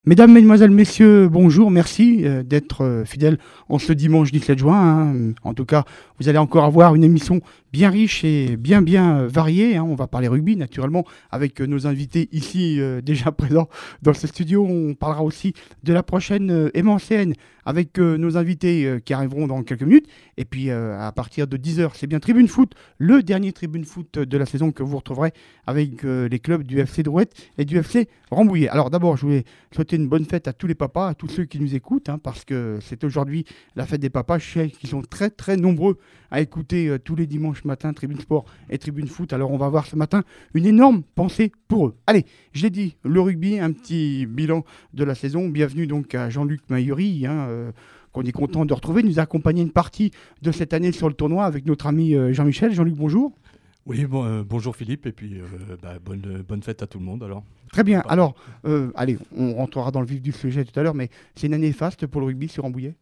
Mesdames, Mesdemoiselles, Messieurs, bonjour, merci d'être fidèles en ce dimanche 17 juin. En tout cas, vous allez encore avoir une émission bien riche et bien variée. On va parler rugby, naturellement, avec nos invités ici déjà présents dans ce studio. On parlera aussi de la prochaine MNCN avec nos invités qui arriveront dans quelques minutes. Et puis, à partir de 10h, c'est bien Tribune Foot, le dernier Tribune Foot de la saison que vous retrouverez avec les clubs du FC Drouette et du FC Rambouillet. Alors, d'abord, je voulais souhaiter une bonne fête à tous les papas, à tous ceux qui nous écoutent, parce que c'est aujourd'hui la fête des papas. Je sais qu'ils sont très nombreux à écouter tous les dimanches matins Tribune Sport et Tribune Foot. Alors on va voir ce matin une énorme pensée pour eux. Allez, je l'ai dit, le rugby, un petit bilan de la saison. Bienvenue donc à Jean-Luc Mayuri, qu'on est content de retrouver, nous accompagner une partie de cette année sur le tournoi avec notre ami Jean-Michel. Jean-Luc, bonjour. Oui, bonjour Philippe, et puis bonne fête à tout le monde alors. Très bien, alors, allez, on rentrera dans le vif du sujet tout à l'heure, mais c'est une année faste pour le rugby sur Rambouillet?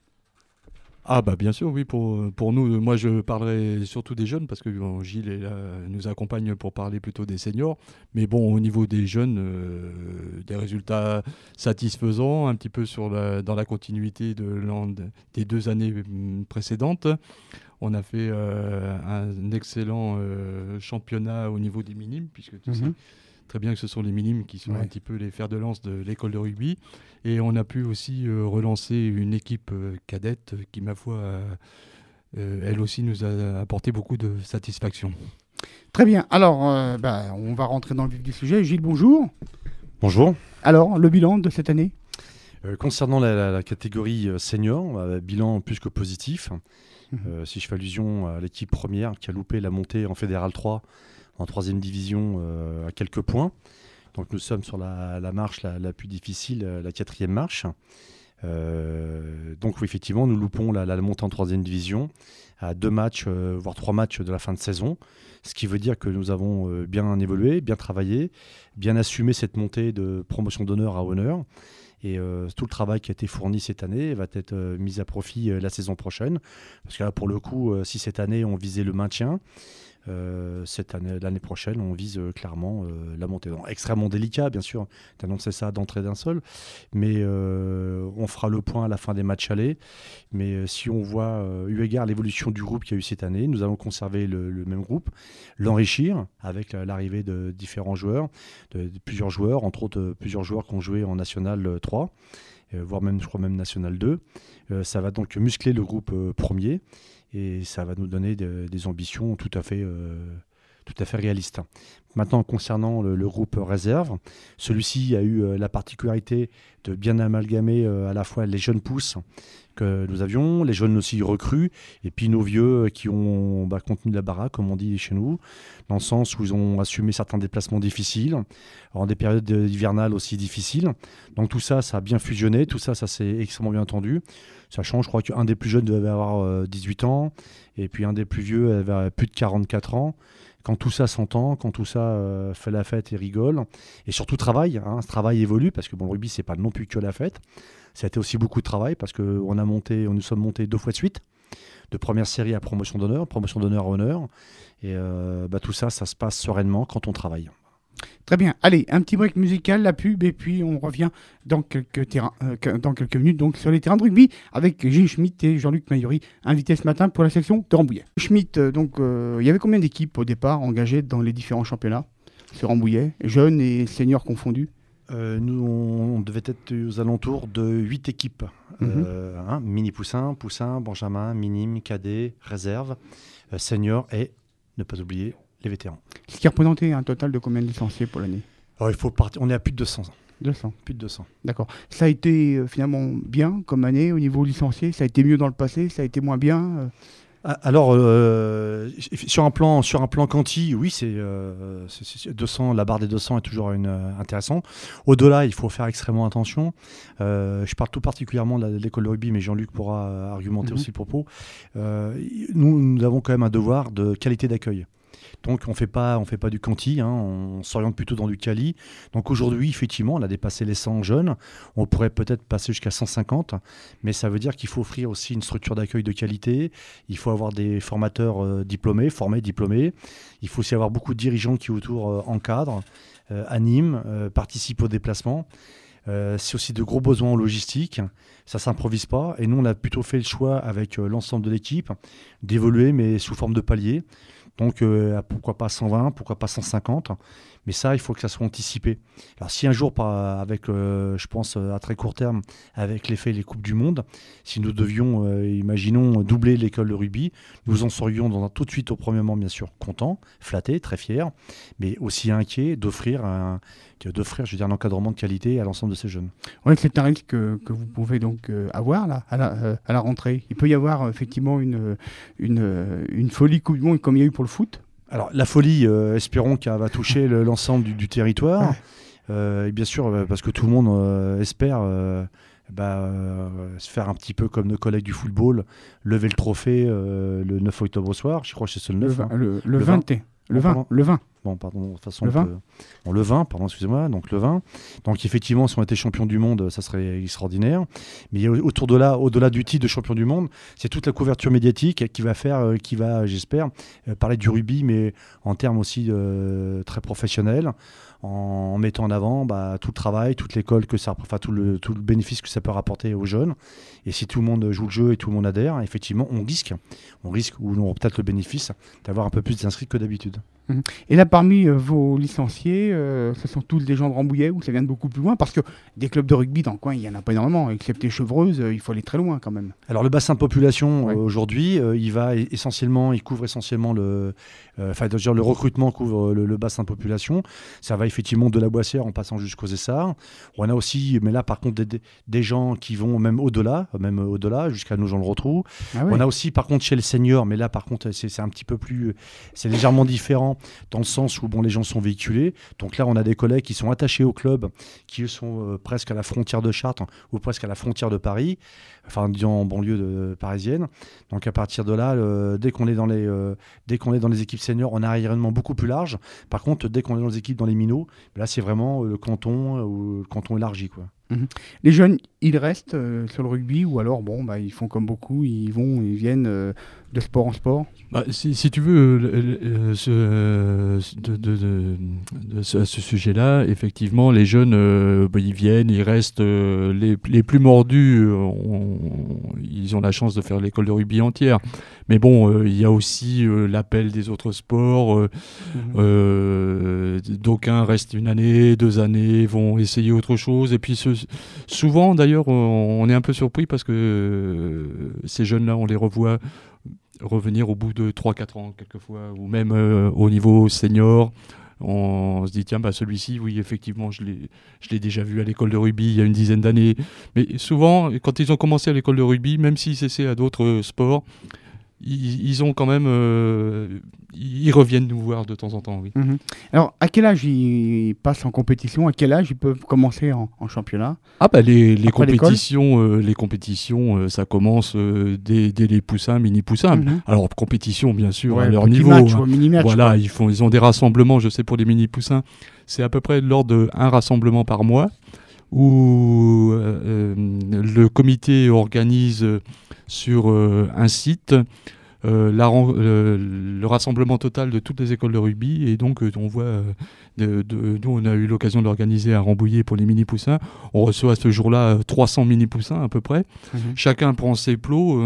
Ah bah bien sûr, oui, pour nous, moi je parlerai surtout des jeunes, parce que Gilles est là, nous accompagne pour parler plutôt des seniors, mais bon, au niveau des jeunes, des résultats satisfaisants, un petit peu dans la continuité des 2 années précédentes. On a fait un excellent championnat au niveau des minimes, puisque tu sais très bien que ce sont les minimes qui sont un petit peu les fers de lance de l'école de rugby. Et on a pu aussi relancer une équipe cadette qui, ma foi, elle aussi nous a apporté beaucoup de satisfaction. Très bien, alors on va rentrer dans le vif du sujet. Gilles, bonjour. Bonjour. Alors, le bilan de cette année? Concernant la catégorie senior, bilan plus que positif. Si je fais allusion à l'équipe première qui a loupé la montée en Fédéral 3 en 3e division à quelques points. Donc nous sommes sur la marche la plus difficile, la 4e marche. Donc oui, effectivement, nous loupons la montée en 3e division à 2 matchs, voire 3 matchs de la fin de saison. Ce qui veut dire que nous avons bien évolué, bien travaillé, bien assumé cette montée de promotion d'honneur à honneur. Et tout le travail qui a été fourni cette année va être mis à profit la saison prochaine. Parce que là, pour le coup, si cette année on visait le maintien, l'année prochaine, on vise clairement la montée. Donc, extrêmement délicat, bien sûr, d'annoncer ça d'entrée d'un seul, mais on fera le point à la fin des matchs allés. Mais si on voit, eu égard à l'évolution du groupe qu'il y a eu cette année, nous allons conserver le même groupe, l'enrichir avec l'arrivée de différents joueurs, de plusieurs joueurs, entre autres plusieurs joueurs qui ont joué en National 3, voire même, je crois, même National 2. Ça va donc muscler le groupe premier. Et ça va nous donner des ambitions tout à fait réalistes. Maintenant, concernant le groupe réserve, celui-ci a eu la particularité de bien amalgamer à la fois les jeunes pousses que nous avions, les jeunes aussi recrues, et puis nos vieux qui ont contenu la baraque, comme on dit chez nous, dans le sens où ils ont assumé certains déplacements difficiles, en des périodes hivernales aussi difficiles. Donc tout ça, ça a bien fusionné, tout ça s'est extrêmement bien entendu. Sachant, je crois qu'un des plus jeunes devait avoir 18 ans, et puis un des plus vieux avait plus de 44 ans. Quand tout ça s'entend, quand tout ça fait la fête et rigole, et surtout travaille, ce travail évolue, parce que le rugby, c'est pas non plus que la fête. Ça a été aussi beaucoup de travail, parce que nous sommes montés 2 fois de suite, de première série à promotion d'honneur à honneur, et tout ça se passe sereinement quand on travaille. Très bien. Allez, un petit break musical, la pub, et puis on revient dans quelques minutes donc, sur les terrains de rugby avec Gilles Schmitt et Jean-Luc Mayuri, invités ce matin pour la section de Rambouillet. Schmitt, il y avait combien d'équipes au départ engagées dans les différents championnats sur Rambouillet, jeunes et seniors confondus? Nous, on devait être aux alentours de 8 équipes. Mini poussin, benjamin, minime, cadet, réserve, senior et, ne pas oublier, les vétérans. Ce qui représentait un total de combien de licenciés pour l'année? Alors, on est à plus de 200. 200. Plus de 200. D'accord. Ça a été finalement bien comme année au niveau licencié? Ça a été mieux dans le passé? Ça a été moins bien? Alors, sur un plan quanti, oui, c'est 200. La barre des 200 est toujours intéressant. Au-delà, il faut faire extrêmement attention. Je parle tout particulièrement de l'école de rugby, mais Jean-Luc pourra argumenter aussi le propos. Nous avons quand même un devoir de qualité d'accueil. Donc on fait pas du quanti, on s'oriente plutôt dans du quali. Donc aujourd'hui, effectivement, on a dépassé les 100 jeunes. On pourrait peut-être passer jusqu'à 150, mais ça veut dire qu'il faut offrir aussi une structure d'accueil de qualité. Il faut avoir des formateurs formés, diplômés. Il faut aussi avoir beaucoup de dirigeants qui autour encadrent, animent, participent au déplacement. C'est aussi de gros besoins en logistique. Ça ne s'improvise pas. Et nous, on a plutôt fait le choix avec l'ensemble de l'équipe d'évoluer, mais sous forme de palier. Donc, pourquoi pas 120, pourquoi pas 150. Mais ça, il faut que ça soit anticipé. Alors, si un jour, avec, je pense, à très court terme, avec l'effet des Coupes du Monde, si nous devions, imaginons, doubler l'école de rugby, nous en serions tout de suite, au premier moment, bien sûr, contents, flattés, très fiers, mais aussi inquiets d'offrir, je veux dire, un encadrement de qualité à l'ensemble de ces jeunes. Oui, c'est un risque que vous pouvez donc avoir là, à la rentrée. Il peut y avoir effectivement une folie Coupe du Monde comme il y a eu pour le foot. Alors, la folie, espérons qu'elle va toucher l'ensemble du territoire. Et bien sûr, parce que tout le monde espère se faire un petit peu comme nos collègues du football, lever le trophée le 9 octobre au soir. Je crois que c'est le 9. Le 20. Le 20. Bon, pardon, de toute façon, le 20, pardon, excusez-moi, donc le 20. Donc, effectivement, si on était champion du monde, ça serait extraordinaire. Mais il y a au-delà du titre de champion du monde, c'est toute la couverture médiatique qui va, j'espère, parler du rugby, mais en termes aussi très professionnels, en mettant en avant tout le travail, toute l'école, tout le bénéfice que ça peut rapporter aux jeunes. Et si tout le monde joue le jeu et tout le monde adhère, effectivement, on risque, ou on aura peut-être le bénéfice d'avoir un peu plus d'inscrits que d'habitude. Et là, parmi vos licenciés, ce sont tous des gens de Rambouillet ou ça vient de beaucoup plus loin? Parce que des clubs de rugby dans le coin, il n'y en a pas énormément. Excepté Chevreuse, il faut aller très loin quand même. Alors le bassin de population, aujourd'hui, il couvre essentiellement le recrutement couvre le bassin de population. Ça va effectivement de la Boissière en passant jusqu'aux Essarts. On a aussi, mais là par contre, des gens qui vont même au-delà, jusqu'à Nogent-le-Rotrou. On a aussi par contre chez les seniors, mais là par contre, c'est un petit peu plus, c'est légèrement différent dans le sens où les gens sont véhiculés. Donc là, on a des collègues qui sont attachés au club, qui sont presque à la frontière de Chartres ou presque à la frontière de Paris, enfin disons en banlieue parisienne. Donc à partir de là, dès qu'on est dans les équipes seniors, on a un rayonnement beaucoup plus large. Par contre, dès qu'on est dans les équipes dans les minots, là c'est vraiment le canton élargi, quoi. Les jeunes, ils restent sur le rugby ou alors ils font comme beaucoup, ils viennent de sport en sport? Si tu veux, à ce sujet-là, effectivement, les jeunes, ils viennent, ils restent. Les plus mordus, ils ont la chance de faire l'école de rugby entière. Mais bon, il y a aussi l'appel des autres sports. D'aucuns restent 1 année, 2 années, vont essayer autre chose. Et puis souvent, d'ailleurs, on est un peu surpris parce que ces jeunes-là, on les revoit revenir au bout de 3-4 ans quelquefois, ou même au niveau senior. On se dit, tiens, celui-ci, oui, effectivement, je l'ai déjà vu à l'école de rugby il y a une dizaine d'années. Mais souvent, quand ils ont commencé à l'école de rugby, même s'ils essaient à d'autres sports, ils ont quand même, ils reviennent nous voir de temps en temps, oui. Alors, à quel âge ils passent en compétition? À quel âge ils peuvent commencer en championnat? Les compétitions, ça commence dès les poussins, mini-poussins. Alors, compétition, bien sûr, à leur niveau. Mini-match, voilà, ils ont des rassemblements, je sais, pour les mini-poussins. C'est à peu près de l'ordre d'un rassemblement par mois où le comité organise sur un site le rassemblement total de toutes les écoles de rugby, et donc on voit nous on a eu l'occasion de l'organiser à Rambouillet pour les mini-poussins. On reçoit à ce jour-là 300 mini-poussins à peu près. Chacun prend ses plots,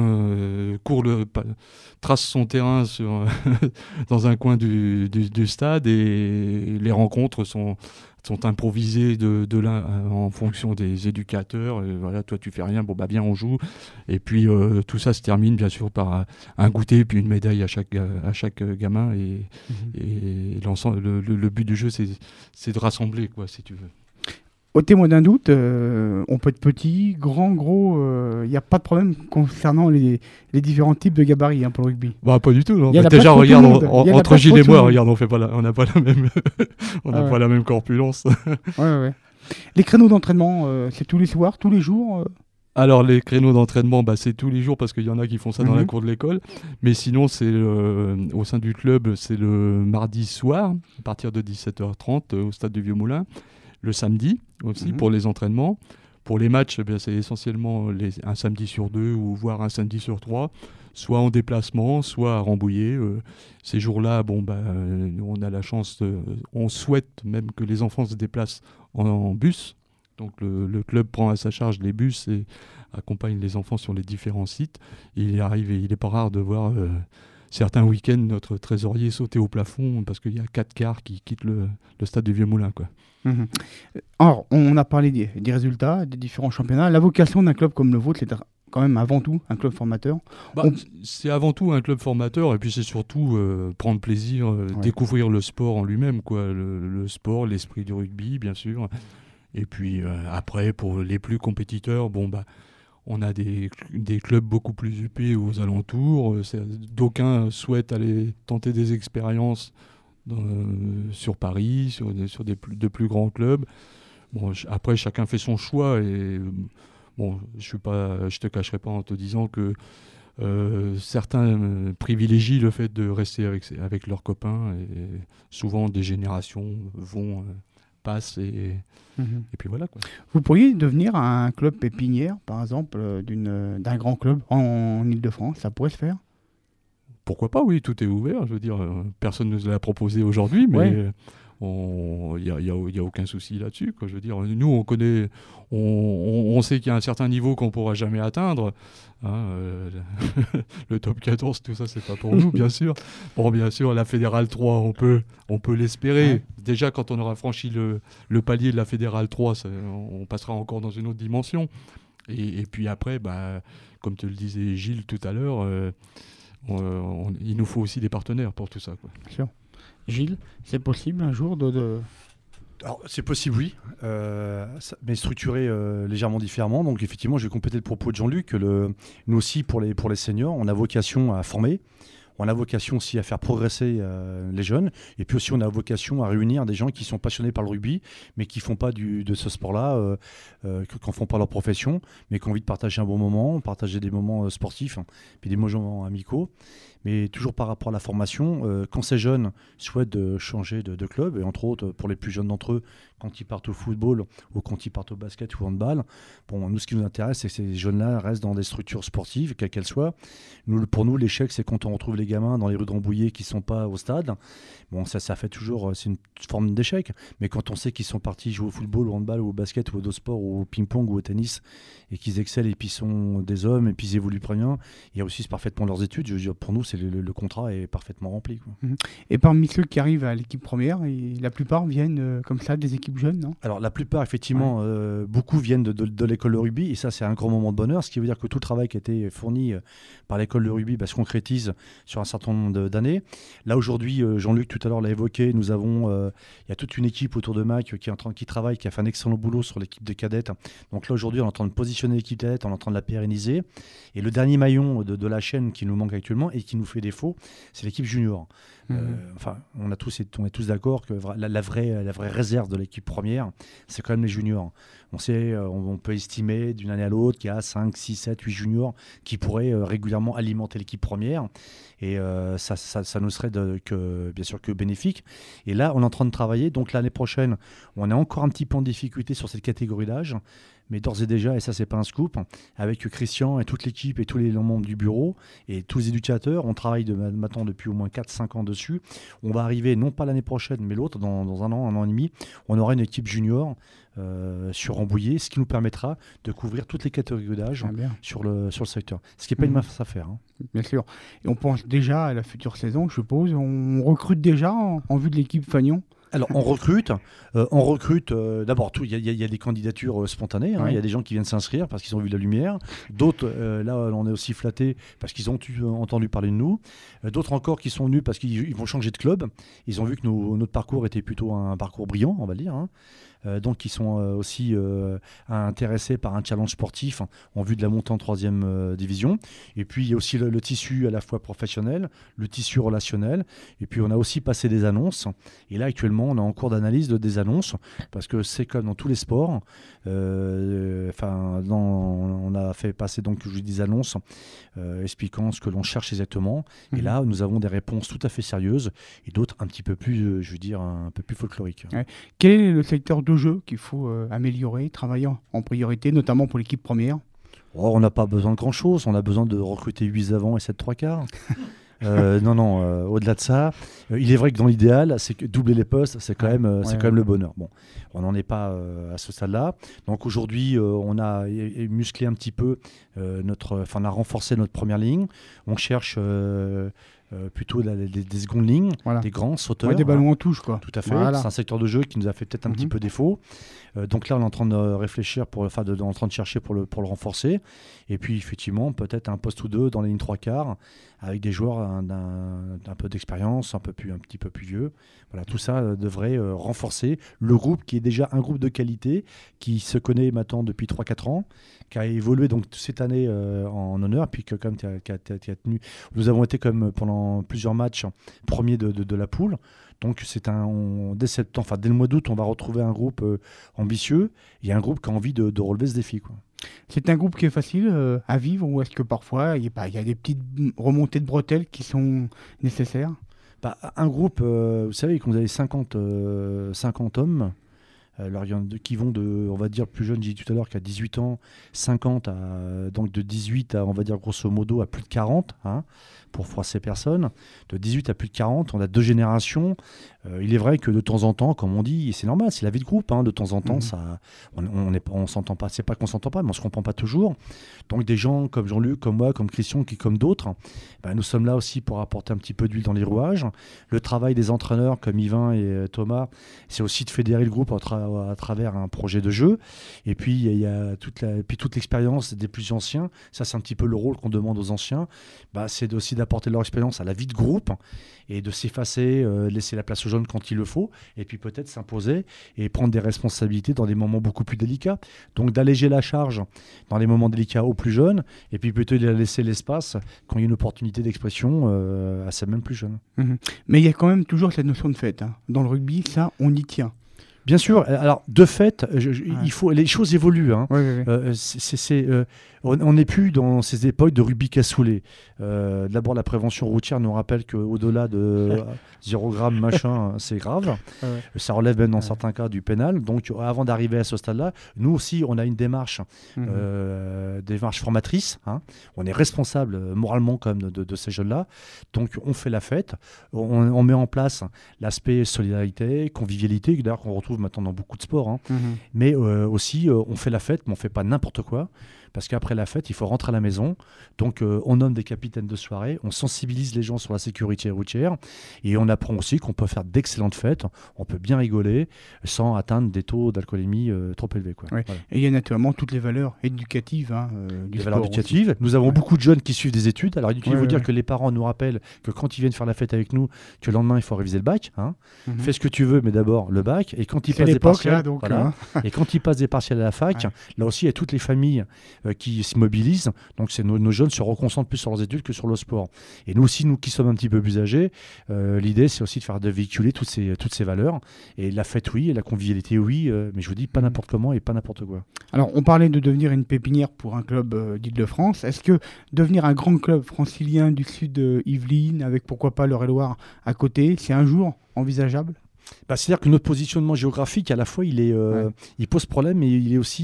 trace son terrain dans un coin du stade, et les rencontres sont improvisés en fonction des éducateurs. Et voilà, toi tu fais rien, bien on joue. Et puis tout ça se termine bien sûr par un goûter puis une médaille à chaque gamin. Et l'ensemble, le but du jeu, c'est de rassembler, quoi, si tu veux. Au témoin d'un doute, on peut être petit, grand, gros, il n'y a pas de problème concernant les différents types de gabarits pour le rugby. Pas du tout. Non. Déjà, regarde, entre Gilles et moi, regarde, on n'a pas la même, pas la même corpulence. Ouais. Les créneaux d'entraînement, c'est tous les soirs, tous les jours Alors, les créneaux d'entraînement, c'est tous les jours parce qu'il y en a qui font ça dans la cour de l'école. Mais sinon, c'est au sein du club, c'est le mardi soir, à partir de 17h30 au stade du Vieux-Moulin. Le samedi aussi pour les entraînements. Pour les matchs, c'est essentiellement un samedi sur 2 ou voire un samedi sur 3, soit en déplacement, soit à Rambouillet. Ces jours-là, on a la chance, on souhaite même que les enfants se déplacent en bus. Donc le club prend à sa charge les bus et accompagne les enfants sur les différents sites. Et il n'est pas rare de voir certains week-ends notre trésorier sauter au plafond parce qu'il y a 4 cars qui quittent le stade du Vieux-Moulin, quoi. Mhm. Alors, on a parlé des résultats, des différents championnats. La vocation d'un club comme le vôtre, c'est quand même avant tout un club formateur. C'est avant tout un club formateur et puis c'est surtout prendre plaisir, découvrir le sport en lui-même, quoi. Le sport, l'esprit du rugby, bien sûr. Et puis après, pour les plus compétiteurs, on a des clubs beaucoup plus huppés aux alentours. D'aucuns souhaitent aller tenter des expériences sur Paris, sur de plus grands clubs. Après, chacun fait son choix. Et je te cacherai pas en te disant que certains privilégient le fait de rester avec leurs copains. Et souvent, des générations passent et puis voilà, quoi. Vous pourriez devenir un club pépinière, par exemple, d'un grand club en Ile-de-France. Ça pourrait se faire? Pourquoi pas, oui, tout est ouvert. Je veux dire, personne ne nous l'a proposé aujourd'hui, mais il y a aucun souci là-dessus, quoi. Je veux dire, nous, on connaît, on sait qu'il y a un certain niveau qu'on ne pourra jamais atteindre. Le top 14, tout ça, c'est pas pour nous, bien sûr. Bon, bien sûr, la Fédérale 3, on peut l'espérer. Ouais. Déjà, quand on aura franchi le palier de la Fédérale 3, on passera encore dans une autre dimension. Et puis après, comme te le disait Gilles tout à l'heure, il nous faut aussi des partenaires pour tout ça, quoi. Bien sûr. Gilles, c'est possible un jour Alors, c'est possible, oui, mais structuré légèrement différemment. Donc effectivement, je vais compléter le propos de Jean-Luc. Nous aussi, pour les seniors, on a vocation à former. On a vocation aussi à faire progresser les jeunes. Et puis aussi, on a vocation à réunir des gens qui sont passionnés par le rugby, mais qui ne font pas de ce sport-là, qui n'en font pas leur profession, mais qui ont envie de partager un bon moment, partager des moments sportifs, puis des moments amicaux. Mais toujours par rapport à la formation, quand ces jeunes souhaitent de changer de club, et entre autres pour les plus jeunes d'entre eux, quand ils partent au football ou quand ils partent au basket ou au handball, nous, ce qui nous intéresse, c'est que ces jeunes-là restent dans des structures sportives, quelles qu'elles soient. Pour nous, l'échec, c'est quand on retrouve les gamins dans les rues de Rambouillet qui ne sont pas au stade. Ça fait toujours, c'est une forme d'échec. Mais quand on sait qu'ils sont partis jouer au football, au handball, ou au basket, ou au sport, ou au ping-pong, ou au tennis, et qu'ils excellent, et puis sont des hommes, et puis ils évoluent très bien, et réussissent parfaitement leurs études, je veux dire, pour nous, le contrat est parfaitement rempli, quoi. Et parmi ceux qui arrivent à l'équipe première, la plupart viennent comme ça des équipes jeunes, non? Alors la plupart, effectivement, beaucoup viennent de l'école de rugby, et ça c'est un grand moment de bonheur, ce qui veut dire que tout le travail qui a été fourni par l'école de rugby se concrétise sur un certain nombre d'années. Là aujourd'hui, Jean-Luc tout à l'heure l'a évoqué, nous avons, il y a toute une équipe autour de Mac qui travaille, qui a fait un excellent boulot sur l'équipe de cadettes. Donc là aujourd'hui, on est en train de positionner l'équipe cadette, on est en train de la pérenniser. Et le dernier maillon de la chaîne qui nous manque actuellement et qui nous fait défaut, c'est l'équipe junior. On est tous d'accord que la vraie réserve de l'équipe première, c'est quand même les juniors. On sait, on peut estimer d'une année à l'autre qu'il y a 5, 6, 7, 8 juniors qui pourraient régulièrement alimenter l'équipe première. Et ça nous serait bien sûr que bénéfique. Et là, on est en train de travailler. Donc l'année prochaine, on est encore un petit peu en difficulté sur cette catégorie d'âge. Mais d'ores et déjà, et ça c'est pas un scoop, avec Christian et toute l'équipe et tous les membres du bureau et tous les éducateurs, on travaille maintenant depuis au moins 4-5 ans dessus. On va arriver, non pas l'année prochaine, mais l'autre, dans un an et demi, on aura une équipe junior sur Rambouillet, ce qui nous permettra de couvrir toutes les catégories d'âge sur le secteur. Ce qui n'est pas une mince affaire. Bien sûr. Et on pense déjà à la future saison, je suppose. On recrute déjà en vue de l'équipe Fagnon? Alors, on recrute d'abord, il y a des candidatures spontanées. Il y a des gens qui viennent s'inscrire parce qu'ils ont vu la lumière. D'autres, là, on est aussi flattés parce qu'ils ont entendu parler de nous. D'autres encore qui sont venus parce qu'ils vont changer de club. Ils ont vu que notre parcours était plutôt un parcours brillant, on va le dire. Donc, ils sont aussi intéressés par un challenge sportif en vue de la montée en 3e division. Et puis, il y a aussi le tissu à la fois professionnel, le tissu relationnel. Et puis, on a aussi passé des annonces. Et là, actuellement, on est en cours d'analyse des annonces parce que c'est comme dans tous les sports. On a fait passer donc des annonces expliquant ce que l'on cherche exactement. Et là, nous avons des réponses tout à fait sérieuses et d'autres un petit peu plus, un peu plus folkloriques. Ouais. Quel est le secteur de jeu qu'il faut améliorer, travailler en priorité, notamment pour l'équipe première? On n'a pas besoin de grand-chose. On a besoin de recruter 8 avants et 7 3/4. Non, au-delà de ça, il est vrai que dans l'idéal, c'est que doubler les postes, c'est quand même le bonheur. Bon, on n'en est pas à ce stade-là. Donc aujourd'hui, on a musclé un petit peu on a renforcé notre première ligne. On cherche plutôt des secondes lignes, des grands sauteurs. Des ballons en touche, quoi. Tout à fait. Voilà. C'est un secteur de jeu qui nous a fait peut-être un petit peu défaut. Donc là, on est en train de réfléchir, en train de chercher pour le renforcer. Et puis, effectivement, peut-être un poste ou deux dans les lignes 3/4 avec des joueurs d'un peu d'expérience, un petit peu plus vieux. Voilà, tout ça devrait renforcer le groupe qui est déjà un groupe de qualité, qui se connaît maintenant depuis 3-4 ans, qui a évolué donc cette année en honneur, puis que comme tu as tenu, nous avons été comme pendant plusieurs matchs premiers de la poule. Donc dès septembre, dès le mois d'août, on va retrouver un groupe ambitieux et un groupe qui a envie de relever ce défi, quoi. C'est un groupe qui est facile à vivre, ou est-ce que parfois il y a des petites remontées de bretelles qui sont nécessaires? Un groupe, vous savez, quand vous avez 50 hommes, alors il y en a qui vont on va dire, plus jeune, j'ai dit tout à l'heure, qu'à 18 ans, 50 donc de 18 à, on va dire grosso modo, à plus de 40, pour froisser personne. De 18 à plus de 40, on a 2 générations. Il est vrai que de temps en temps, comme on dit, et c'est normal, c'est la vie de groupe, de temps en temps, on s'entend pas, c'est pas qu'on s'entend pas, mais on se comprend pas toujours. Donc des gens comme Jean-Luc, comme moi, comme Christian, comme d'autres, nous sommes là aussi pour apporter un petit peu d'huile dans les rouages. Le travail des entraîneurs comme Yvain et Thomas, c'est aussi de fédérer le groupe à travers un projet de jeu. Et puis il y a toute l'expérience des plus anciens. Ça, c'est un petit peu le rôle qu'on demande aux anciens. C'est aussi d'apporter leur expérience à la vie de groupe et de s'effacer, laisser la place aux jeunes quand il le faut, et puis peut-être s'imposer et prendre des responsabilités dans des moments beaucoup plus délicats. Donc d'alléger la charge dans les moments délicats aux plus jeunes, et puis plutôt de laisser l'espace quand il y a une opportunité d'expression à ces mêmes plus jeunes. Mais il y a quand même toujours cette notion de fête. Dans le rugby, ça, on y tient. Bien sûr. Alors, de fait, les choses évoluent. On n'est plus dans ces époques de rugby cassoulet. D'abord, la prévention routière nous rappelle qu'au-delà de 0 g machin, c'est grave. Ça relève même dans certains cas du pénal. Donc, avant d'arriver à ce stade-là, nous aussi, on a une démarche formatrice. On est responsable moralement quand même de ces jeunes-là. Donc, on fait la fête. On met en place l'aspect solidarité, convivialité, d'ailleurs qu'on retrouve maintenant dans beaucoup de sports. Mais aussi, on fait la fête, mais on ne fait pas n'importe quoi. Parce qu'après la fête, il faut rentrer à la maison. Donc, on nomme des capitaines de soirée, on sensibilise les gens sur la sécurité routière et on apprend aussi qu'on peut faire d'excellentes fêtes, on peut bien rigoler sans atteindre des taux d'alcoolémie trop élevés. Voilà. Et il y a naturellement toutes les valeurs éducatives du les sport. Valeurs éducatives. Nous avons beaucoup de jeunes qui suivent des études. Alors, il faut dire que les parents nous rappellent que quand ils viennent faire la fête avec nous, que le lendemain, il faut réviser le bac. Fais ce que tu veux, mais d'abord le bac. Et quand ils passent des partiels, et quand ils passent des partiels à la fac, là aussi, il y a toutes les familles qui se mobilisent. Donc nos jeunes se reconcentrent plus sur leurs études que sur le sport. Et nous aussi, nous qui sommes un petit peu plus âgés, l'idée c'est aussi de véhiculer toutes ces valeurs. Et la fête, oui, et la convivialité, oui, mais je vous dis pas n'importe comment et pas n'importe quoi. Alors on parlait de devenir une pépinière pour un club d'Île-de-France. Est-ce que devenir un grand club francilien du sud de Yvelines, avec pourquoi pas l'Eure-et-Loir à côté, c'est un jour envisageable? C'est-à-dire que notre positionnement géographique, à la fois, il pose problème, mais il est aussi,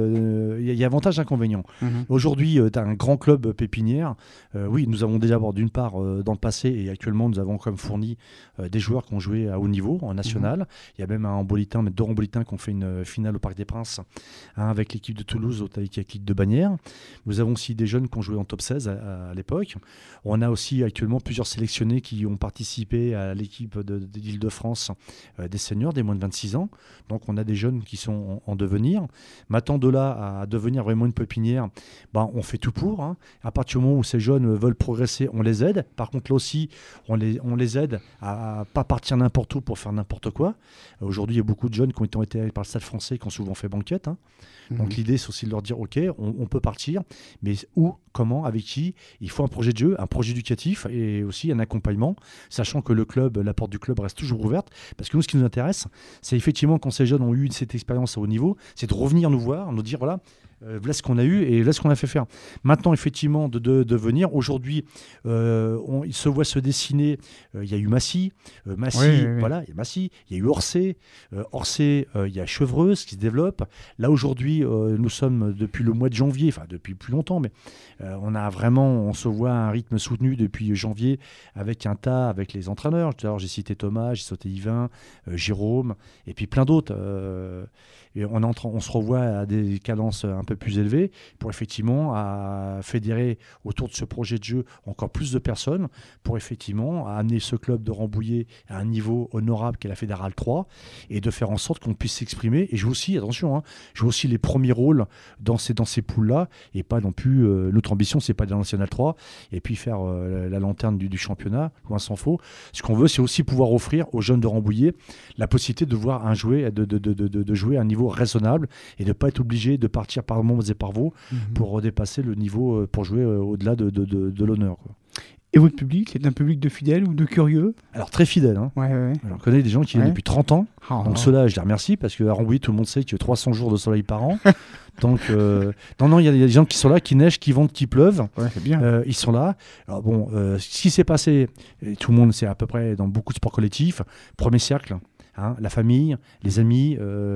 il y a avantages et inconvénients. Aujourd'hui, tu as un grand club pépinière. Oui, nous avons déjà, d'une part, dans le passé, et actuellement, nous avons quand même fourni des joueurs qui ont joué à haut niveau, en national. Il y a même un Ambolitain, deux Ambolitain qui ont fait une finale au Parc des Princes, avec l'équipe de Toulouse, avec l'équipe de Bagnères. Nous avons aussi des jeunes qui ont joué en top 16 à l'époque. On a aussi actuellement plusieurs sélectionnés qui ont participé à l'équipe d'Île-de-France, des seniors, des moins de 26 ans. Donc on a des jeunes qui sont en devenir. Maintenant, de là à devenir vraiment une pépinière, on fait tout pour. À partir du moment où ces jeunes veulent progresser, on les aide. Par contre, là aussi, on les aide à pas partir n'importe où pour faire n'importe quoi. Aujourd'hui, il y a beaucoup de jeunes qui ont été par le Stade français, qui ont souvent fait banquette. Donc l'idée, c'est aussi de leur dire, OK, on peut partir, mais où, comment, avec qui? Il faut un projet de jeu, un projet éducatif et aussi un accompagnement, sachant que la porte du club reste toujours ouverte. Parce que nous, ce qui nous intéresse, c'est effectivement quand ces jeunes ont eu cette expérience à haut niveau, c'est de revenir nous voir, nous dire, voilà, Voilà ce qu'on a eu et voilà ce qu'on a fait faire. Maintenant, effectivement, de venir. Aujourd'hui, il se voit se dessiner. Il y a eu Massy. Voilà, il y a Massy. Il y a eu Orsay. Orsay, il y a Chevreuse qui se développe. Là, aujourd'hui, nous sommes depuis le mois de janvier, enfin depuis plus longtemps, mais on se voit à un rythme soutenu depuis janvier avec un tas, avec les entraîneurs. Tout à l'heure, j'ai cité Thomas, j'ai cité Yvain, Jérôme, et puis plein d'autres. Et on se revoit à des cadences un peu plus élevées pour effectivement à fédérer autour de ce projet de jeu encore plus de personnes pour effectivement amener ce club de Rambouillet à un niveau honorable qu'est la Fédérale 3 et de faire en sorte qu'on puisse s'exprimer et jouer aussi, attention, jouer aussi les premiers rôles dans ces poules-là et pas non plus, notre ambition c'est pas de la Nationale 3 et puis faire la lanterne du championnat, loin s'en faut. Ce qu'on veut c'est aussi pouvoir offrir aux jeunes de Rambouillet la possibilité de voir de jouer à un niveau raisonnable et de ne pas être obligé de partir par Mons et par Vaux pour dépasser le niveau, pour jouer au-delà de l'honneur, quoi. Et votre public, c'est un public de fidèles ou de curieux? Alors très fidèle. Ouais. Alors, on connaît des gens qui viennent depuis 30 ans. Donc ceux-là, je les remercie parce qu'à Rambouillet, tout le monde sait qu'il y a 300 jours de soleil par an. Donc non, il y a des gens qui sont là, qui neigent, qui vendent, qui pleuvent. Ouais, c'est bien. Ils sont là. Alors bon, ce qui s'est passé, tout le monde sait à peu près dans beaucoup de sports collectifs, premier cercle. La famille, les amis,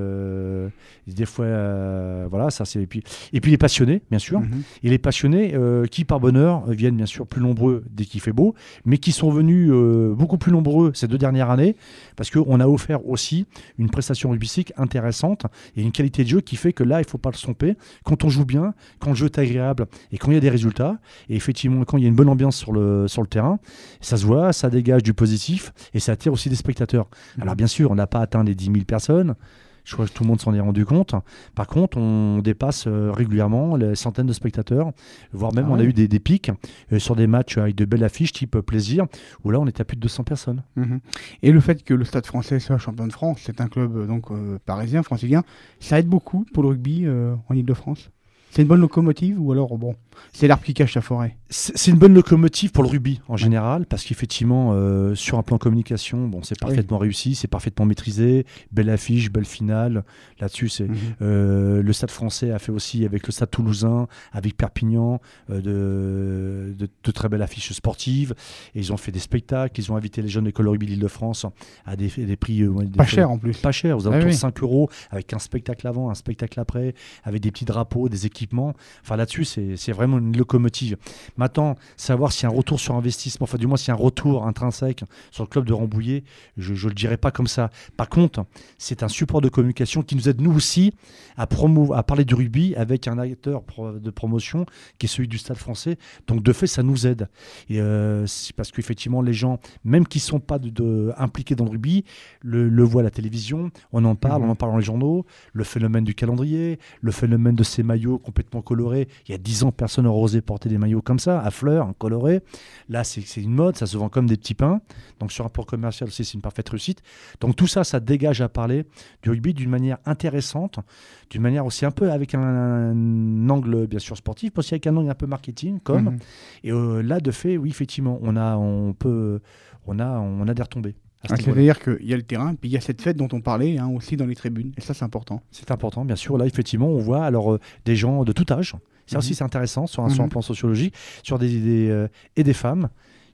des fois, voilà, ça c'est. Et puis les passionnés, bien sûr. Et les passionnés qui, par bonheur, viennent bien sûr plus nombreux dès qu'il fait beau, mais qui sont venus beaucoup plus nombreux ces 2 dernières années, parce qu'on a offert aussi une prestation rugbystique intéressante et une qualité de jeu qui fait que là, il ne faut pas le tromper. Quand on joue bien, quand le jeu est agréable et quand il y a des résultats, et effectivement, quand il y a une bonne ambiance sur le terrain, ça se voit, ça dégage du positif et ça attire aussi des spectateurs. Alors bien sûr, on n'a pas atteint les 10 000 personnes. Je crois que tout le monde s'en est rendu compte. Par contre, on dépasse régulièrement les centaines de spectateurs, voire même on a eu des pics sur des matchs avec de belles affiches type plaisir, où là on était à plus de 200 personnes. Et le fait que le Stade français soit champion de France, c'est un club donc parisien, francilien, ça aide beaucoup pour le rugby en Ile-de-France? C'est une bonne locomotive ou alors c'est l'arbre qui cache la forêt? C'est une bonne locomotive pour le rugby en général parce qu'effectivement sur un plan communication, c'est parfaitement réussi, c'est parfaitement maîtrisé, belle affiche, belle finale. Là-dessus, c'est le Stade français a fait aussi avec le Stade toulousain, avec Perpignan, de très belles affiches sportives. Et ils ont fait des spectacles, ils ont invité les jeunes de l'école rugby d'Île-de-France à des prix pas cher en plus. Pas cher, aux alentours de 5 €, avec un spectacle avant, un spectacle après, avec des petits drapeaux, des équipements. Enfin là-dessus, c'est vraiment une locomotive. Maintenant, savoir s'il y a un retour sur investissement, enfin du moins s'il y a un retour intrinsèque sur le club de Rambouillet, je ne le dirais pas comme ça. Par contre, c'est un support de communication qui nous aide nous aussi à parler du rugby avec un acteur de promotion qui est celui du Stade français. Donc de fait, ça nous aide. Et c'est parce qu'effectivement, les gens, même qui ne sont pas impliqués dans le rugby, le voient à la télévision, on en parle dans les journaux, le phénomène du calendrier, le phénomène de ces maillots complètement colorés. Il y a 10 ans, personne n'aurait osé porter des maillots comme ça, à fleurs, colorés. Là, c'est une mode, ça se vend comme des petits pains. Donc sur un rapport commercial aussi, c'est une parfaite réussite. Donc tout ça, ça dégage à parler du rugby d'une manière intéressante, d'une manière aussi un peu avec un angle bien sûr sportif, mais aussi avec un angle un peu marketing, Et là, de fait, oui, effectivement, on a des retombées. C'est-à-dire qu'il y a le terrain, puis il y a cette fête dont on parlait aussi dans les tribunes. Et ça, c'est important. C'est important, bien sûr. Là, effectivement, on voit des gens de tout âge. Ça aussi, c'est intéressant sur un plan sociologique, sur des femmes,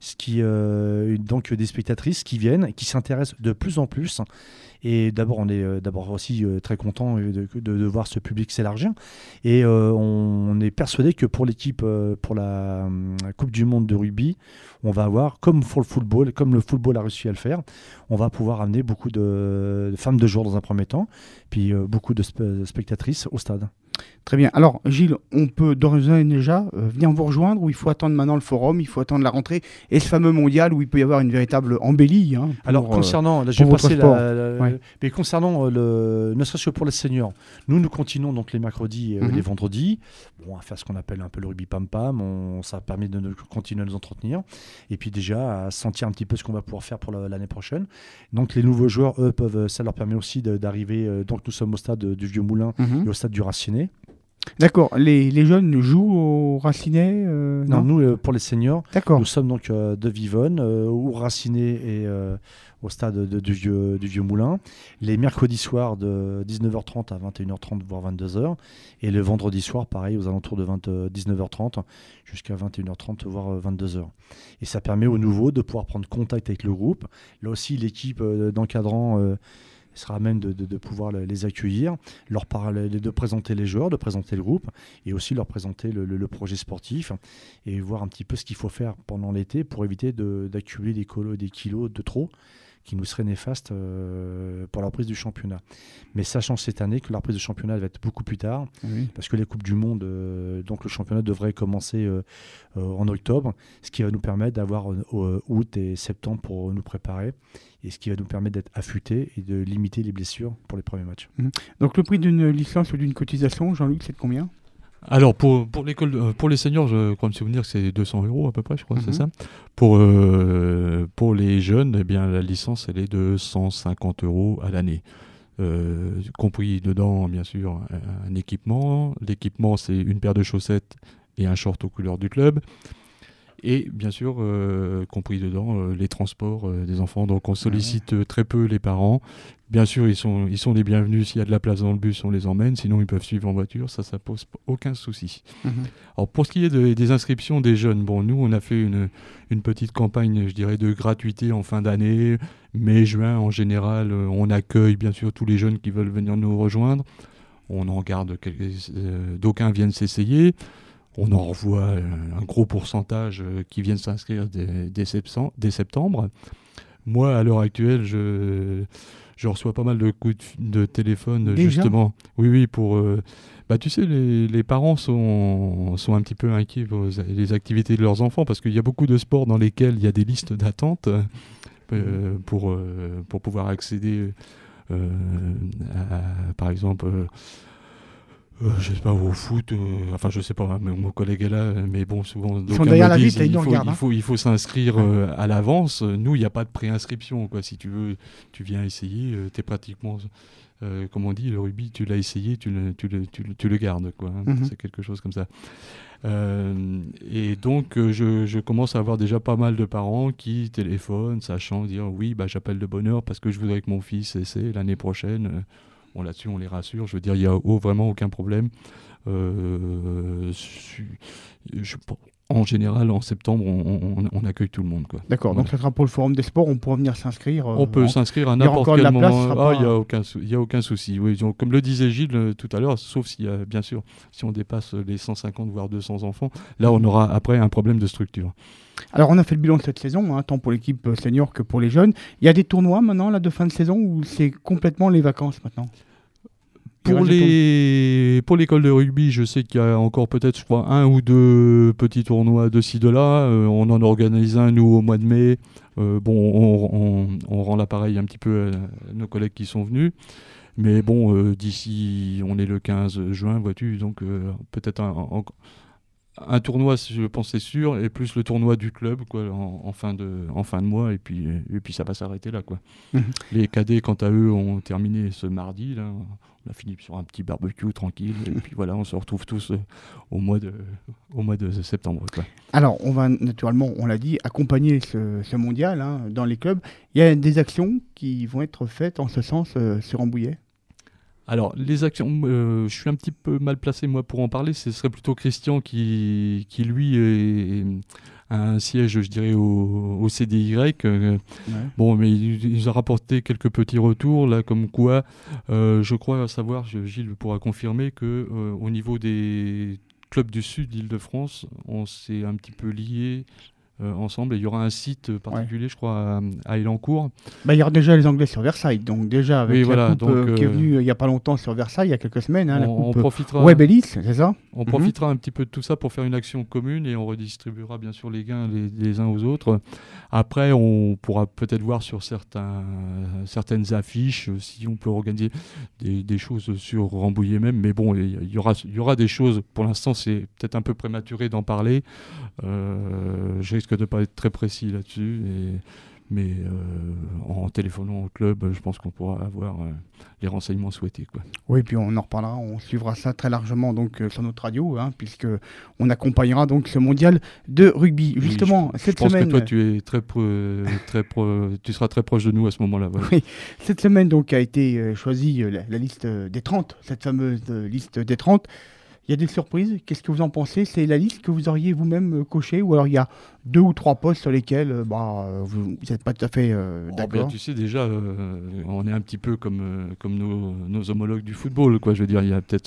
donc des spectatrices qui viennent, qui s'intéressent de plus en plus. Et d'abord, on est aussi très content de voir ce public s'élargir. Et on est persuadé que pour l'équipe, pour la Coupe du Monde de rugby, on va avoir, comme pour le football, comme le football a réussi à le faire, on va pouvoir amener beaucoup de femmes de joueurs dans un premier temps, puis beaucoup de spectatrices au stade. Très bien. Alors, Gilles, on peut d'ores et déjà venir vous rejoindre ou il faut attendre maintenant le forum, il faut attendre la rentrée et ce fameux mondial où il peut y avoir une véritable embellie Alors, concernant, là, je vais passer mais concernant ne serait-ce que pour les seniors, nous continuons donc les mercredis et les vendredis à faire ce qu'on appelle un peu le rugby pam-pam. Ça permet de continuer à nous entretenir et puis déjà à sentir un petit peu ce qu'on va pouvoir faire pour l'année prochaine. Donc, les nouveaux joueurs, eux, ça leur permet aussi d'arriver. Donc, nous sommes au stade du Vieux Moulin et au stade du Racinet. D'accord. Les jeunes jouent au Racinet Non, nous, pour les seniors, nous sommes donc de Vivonne, au Racinet et au stade du Vieux Moulin. Les mercredis soirs de 19h30 à 21h30, voire 22h. Et le vendredi soir, pareil, aux alentours de 19h30 jusqu'à 21h30, voire 22h. Et ça permet aux nouveaux de pouvoir prendre contact avec le groupe. Là aussi, l'équipe d'encadrants sera à même de pouvoir les accueillir, leur parler, de présenter les joueurs, de présenter le groupe et aussi leur présenter le projet sportif et voir un petit peu ce qu'il faut faire pendant l'été pour éviter d'accumuler des kilos de trop qui nous seraient néfastes pour la reprise du championnat. Mais sachant cette année que la reprise du championnat va être beaucoup plus tard, parce que les Coupes du Monde, donc le championnat devrait commencer en octobre, ce qui va nous permettre d'avoir août et septembre pour nous préparer, et ce qui va nous permettre d'être affûtés et de limiter les blessures pour les premiers matchs. Donc le prix d'une licence ou d'une cotisation, Jean-Luc, c'est de combien ? Alors pour les seniors, je crois me souvenir que c'est 200 € à peu près, je crois, c'est ça. Pour les jeunes, eh bien la licence elle est de 150 € à l'année, compris dedans bien sûr un équipement. L'équipement c'est une paire de chaussettes et un short aux couleurs du club. Et bien sûr, compris dedans, les transports des enfants. Donc on sollicite très peu les parents. Bien sûr, ils sont les bienvenus. S'il y a de la place dans le bus, on les emmène. Sinon, ils peuvent suivre en voiture. Ça pose aucun souci. Alors pour ce qui est des inscriptions des jeunes, bon, nous, on a fait une petite campagne, je dirais, de gratuité en fin d'année. Mai, juin, en général, on accueille bien sûr tous les jeunes qui veulent venir nous rejoindre. On en garde d'aucuns viennent s'essayer. On en revoit un gros pourcentage qui viennent s'inscrire dès septembre. Moi, à l'heure actuelle, je reçois pas mal de coups de téléphone, déjà justement. Oui, pour... tu sais, les parents sont un petit peu inquiets pour les activités de leurs enfants, parce qu'il y a beaucoup de sports dans lesquels il y a des listes d'attente pour pouvoir accéder, par exemple... je sais pas, au foot, je sais pas, mon collègue est là, mais bon, souvent, ils sont derrière la vitre et ils nous regardent. Il faut s'inscrire à l'avance. Nous, il n'y a pas de préinscription, quoi. Si tu veux, tu viens essayer, tu es pratiquement, comme on dit, le rugby, tu l'as essayé, tu le gardes, quoi. C'est quelque chose comme ça. Et donc, je commence à avoir déjà pas mal de parents qui téléphonent, sachant dire, oui, j'appelle de bonne heure parce que je voudrais que mon fils essaie l'année prochaine. Bon, là-dessus, on les rassure. Je veux dire, il n'y a vraiment aucun problème. En général, en septembre, on accueille tout le monde, quoi. D'accord, donc ça sera pour le Forum des sports, on pourra venir s'inscrire. On peut s'inscrire à n'importe quel moment. Il n'y a aucun souci. Oui, donc, comme le disait Gilles tout à l'heure, sauf si, bien sûr, si on dépasse les 150 voire 200 enfants, là, on aura après un problème de structure. Alors, on a fait le bilan de cette saison, tant pour l'équipe senior que pour les jeunes. Il y a des tournois maintenant, là, de fin de saison, ou c'est complètement les vacances maintenant ? Pour l'école de rugby, je sais qu'il y a encore peut-être, je crois, 1 ou 2 petits tournois de ci, de là. On en organise un, nous, au mois de mai. On rend l'appareil un petit peu à nos collègues qui sont venus. Mais bon, d'ici, on est le 15 juin, vois-tu, donc peut-être un tournoi, je pense, c'est sûr, et plus le tournoi du club, quoi, en fin de mois, et puis ça va s'arrêter là, quoi. Les cadets, quant à eux, ont terminé ce mardi, là. On a fini sur un petit barbecue tranquille, et puis voilà, on se retrouve tous au mois de septembre, quoi. Alors, on va naturellement, on l'a dit, accompagner ce mondial dans les clubs. Il y a des actions qui vont être faites en ce sens sur Rambouillet. Alors, les actions, je suis un petit peu mal placé, moi, pour en parler. Ce serait plutôt Christian qui lui, a un siège, je dirais, au CDY. Bon, mais il nous a rapporté quelques petits retours, là, comme quoi, je crois savoir, Gilles pourra confirmer, qu'au niveau des clubs du sud d'Île-de-France, on s'est un petit peu liés ensemble, et il y aura un site particulier, je crois, à Elancourt. Il y aura déjà les Anglais sur Versailles, donc déjà avec la coupe qui est venue il n'y a pas longtemps sur Versailles, il y a quelques semaines, la coupe Web Elite, c'est ça ? On profitera un petit peu de tout ça pour faire une action commune, et on redistribuera bien sûr les gains les uns aux autres. Après, on pourra peut-être voir sur certaines affiches si on peut organiser des choses sur Rambouillet même, mais bon, il y aura des choses. Pour l'instant, c'est peut-être un peu prématuré d'en parler. Je risque de ne pas être très précis là-dessus, Mais en téléphonant au club, je pense qu'on pourra avoir les renseignements souhaités, quoi. Oui, puis on en reparlera, on suivra ça très largement donc sur notre radio, puisque on accompagnera donc ce mondial de rugby. Justement, cette je pense semaine. Que toi, tu es tu seras très proche de nous à ce moment-là. Ouais. Oui, cette semaine donc a été choisie la liste des 30, cette fameuse liste des 30. Il y a des surprises. Qu'est-ce que vous en pensez? C'est la liste que vous auriez vous-même cochée, ou alors il y a 2 ou 3 postes sur lesquels vous n'êtes pas tout à fait d'accord? Tu sais, déjà, on est un petit peu comme nos homologues du football, quoi. Je veux dire, il y a peut-être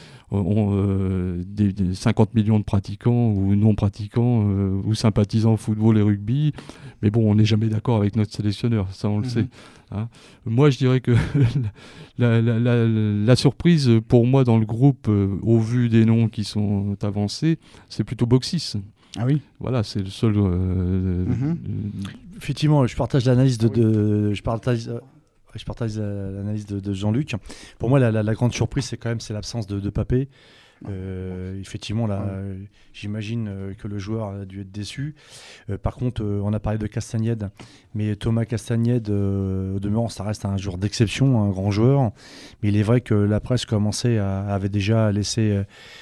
des 50 millions de pratiquants ou non pratiquants ou sympathisants au football et rugby. Mais bon, on n'est jamais d'accord avec notre sélectionneur, ça on le sait. Hein. Moi, je dirais que la surprise pour moi dans le groupe, au vu des noms qui sont avancés, c'est plutôt Boxis. Ah oui. Voilà, c'est le seul. Effectivement, je partage l'analyse je partage l'analyse de Jean-Luc. Pour moi, la grande surprise, c'est l'absence de Papé. Effectivement, là, j'imagine que le joueur a dû être déçu. Par contre, on a parlé de Castagnède, mais Thomas Castagnède, au demeurant, ça reste un joueur d'exception, un grand joueur. Mais il est vrai que la presse avait déjà laissé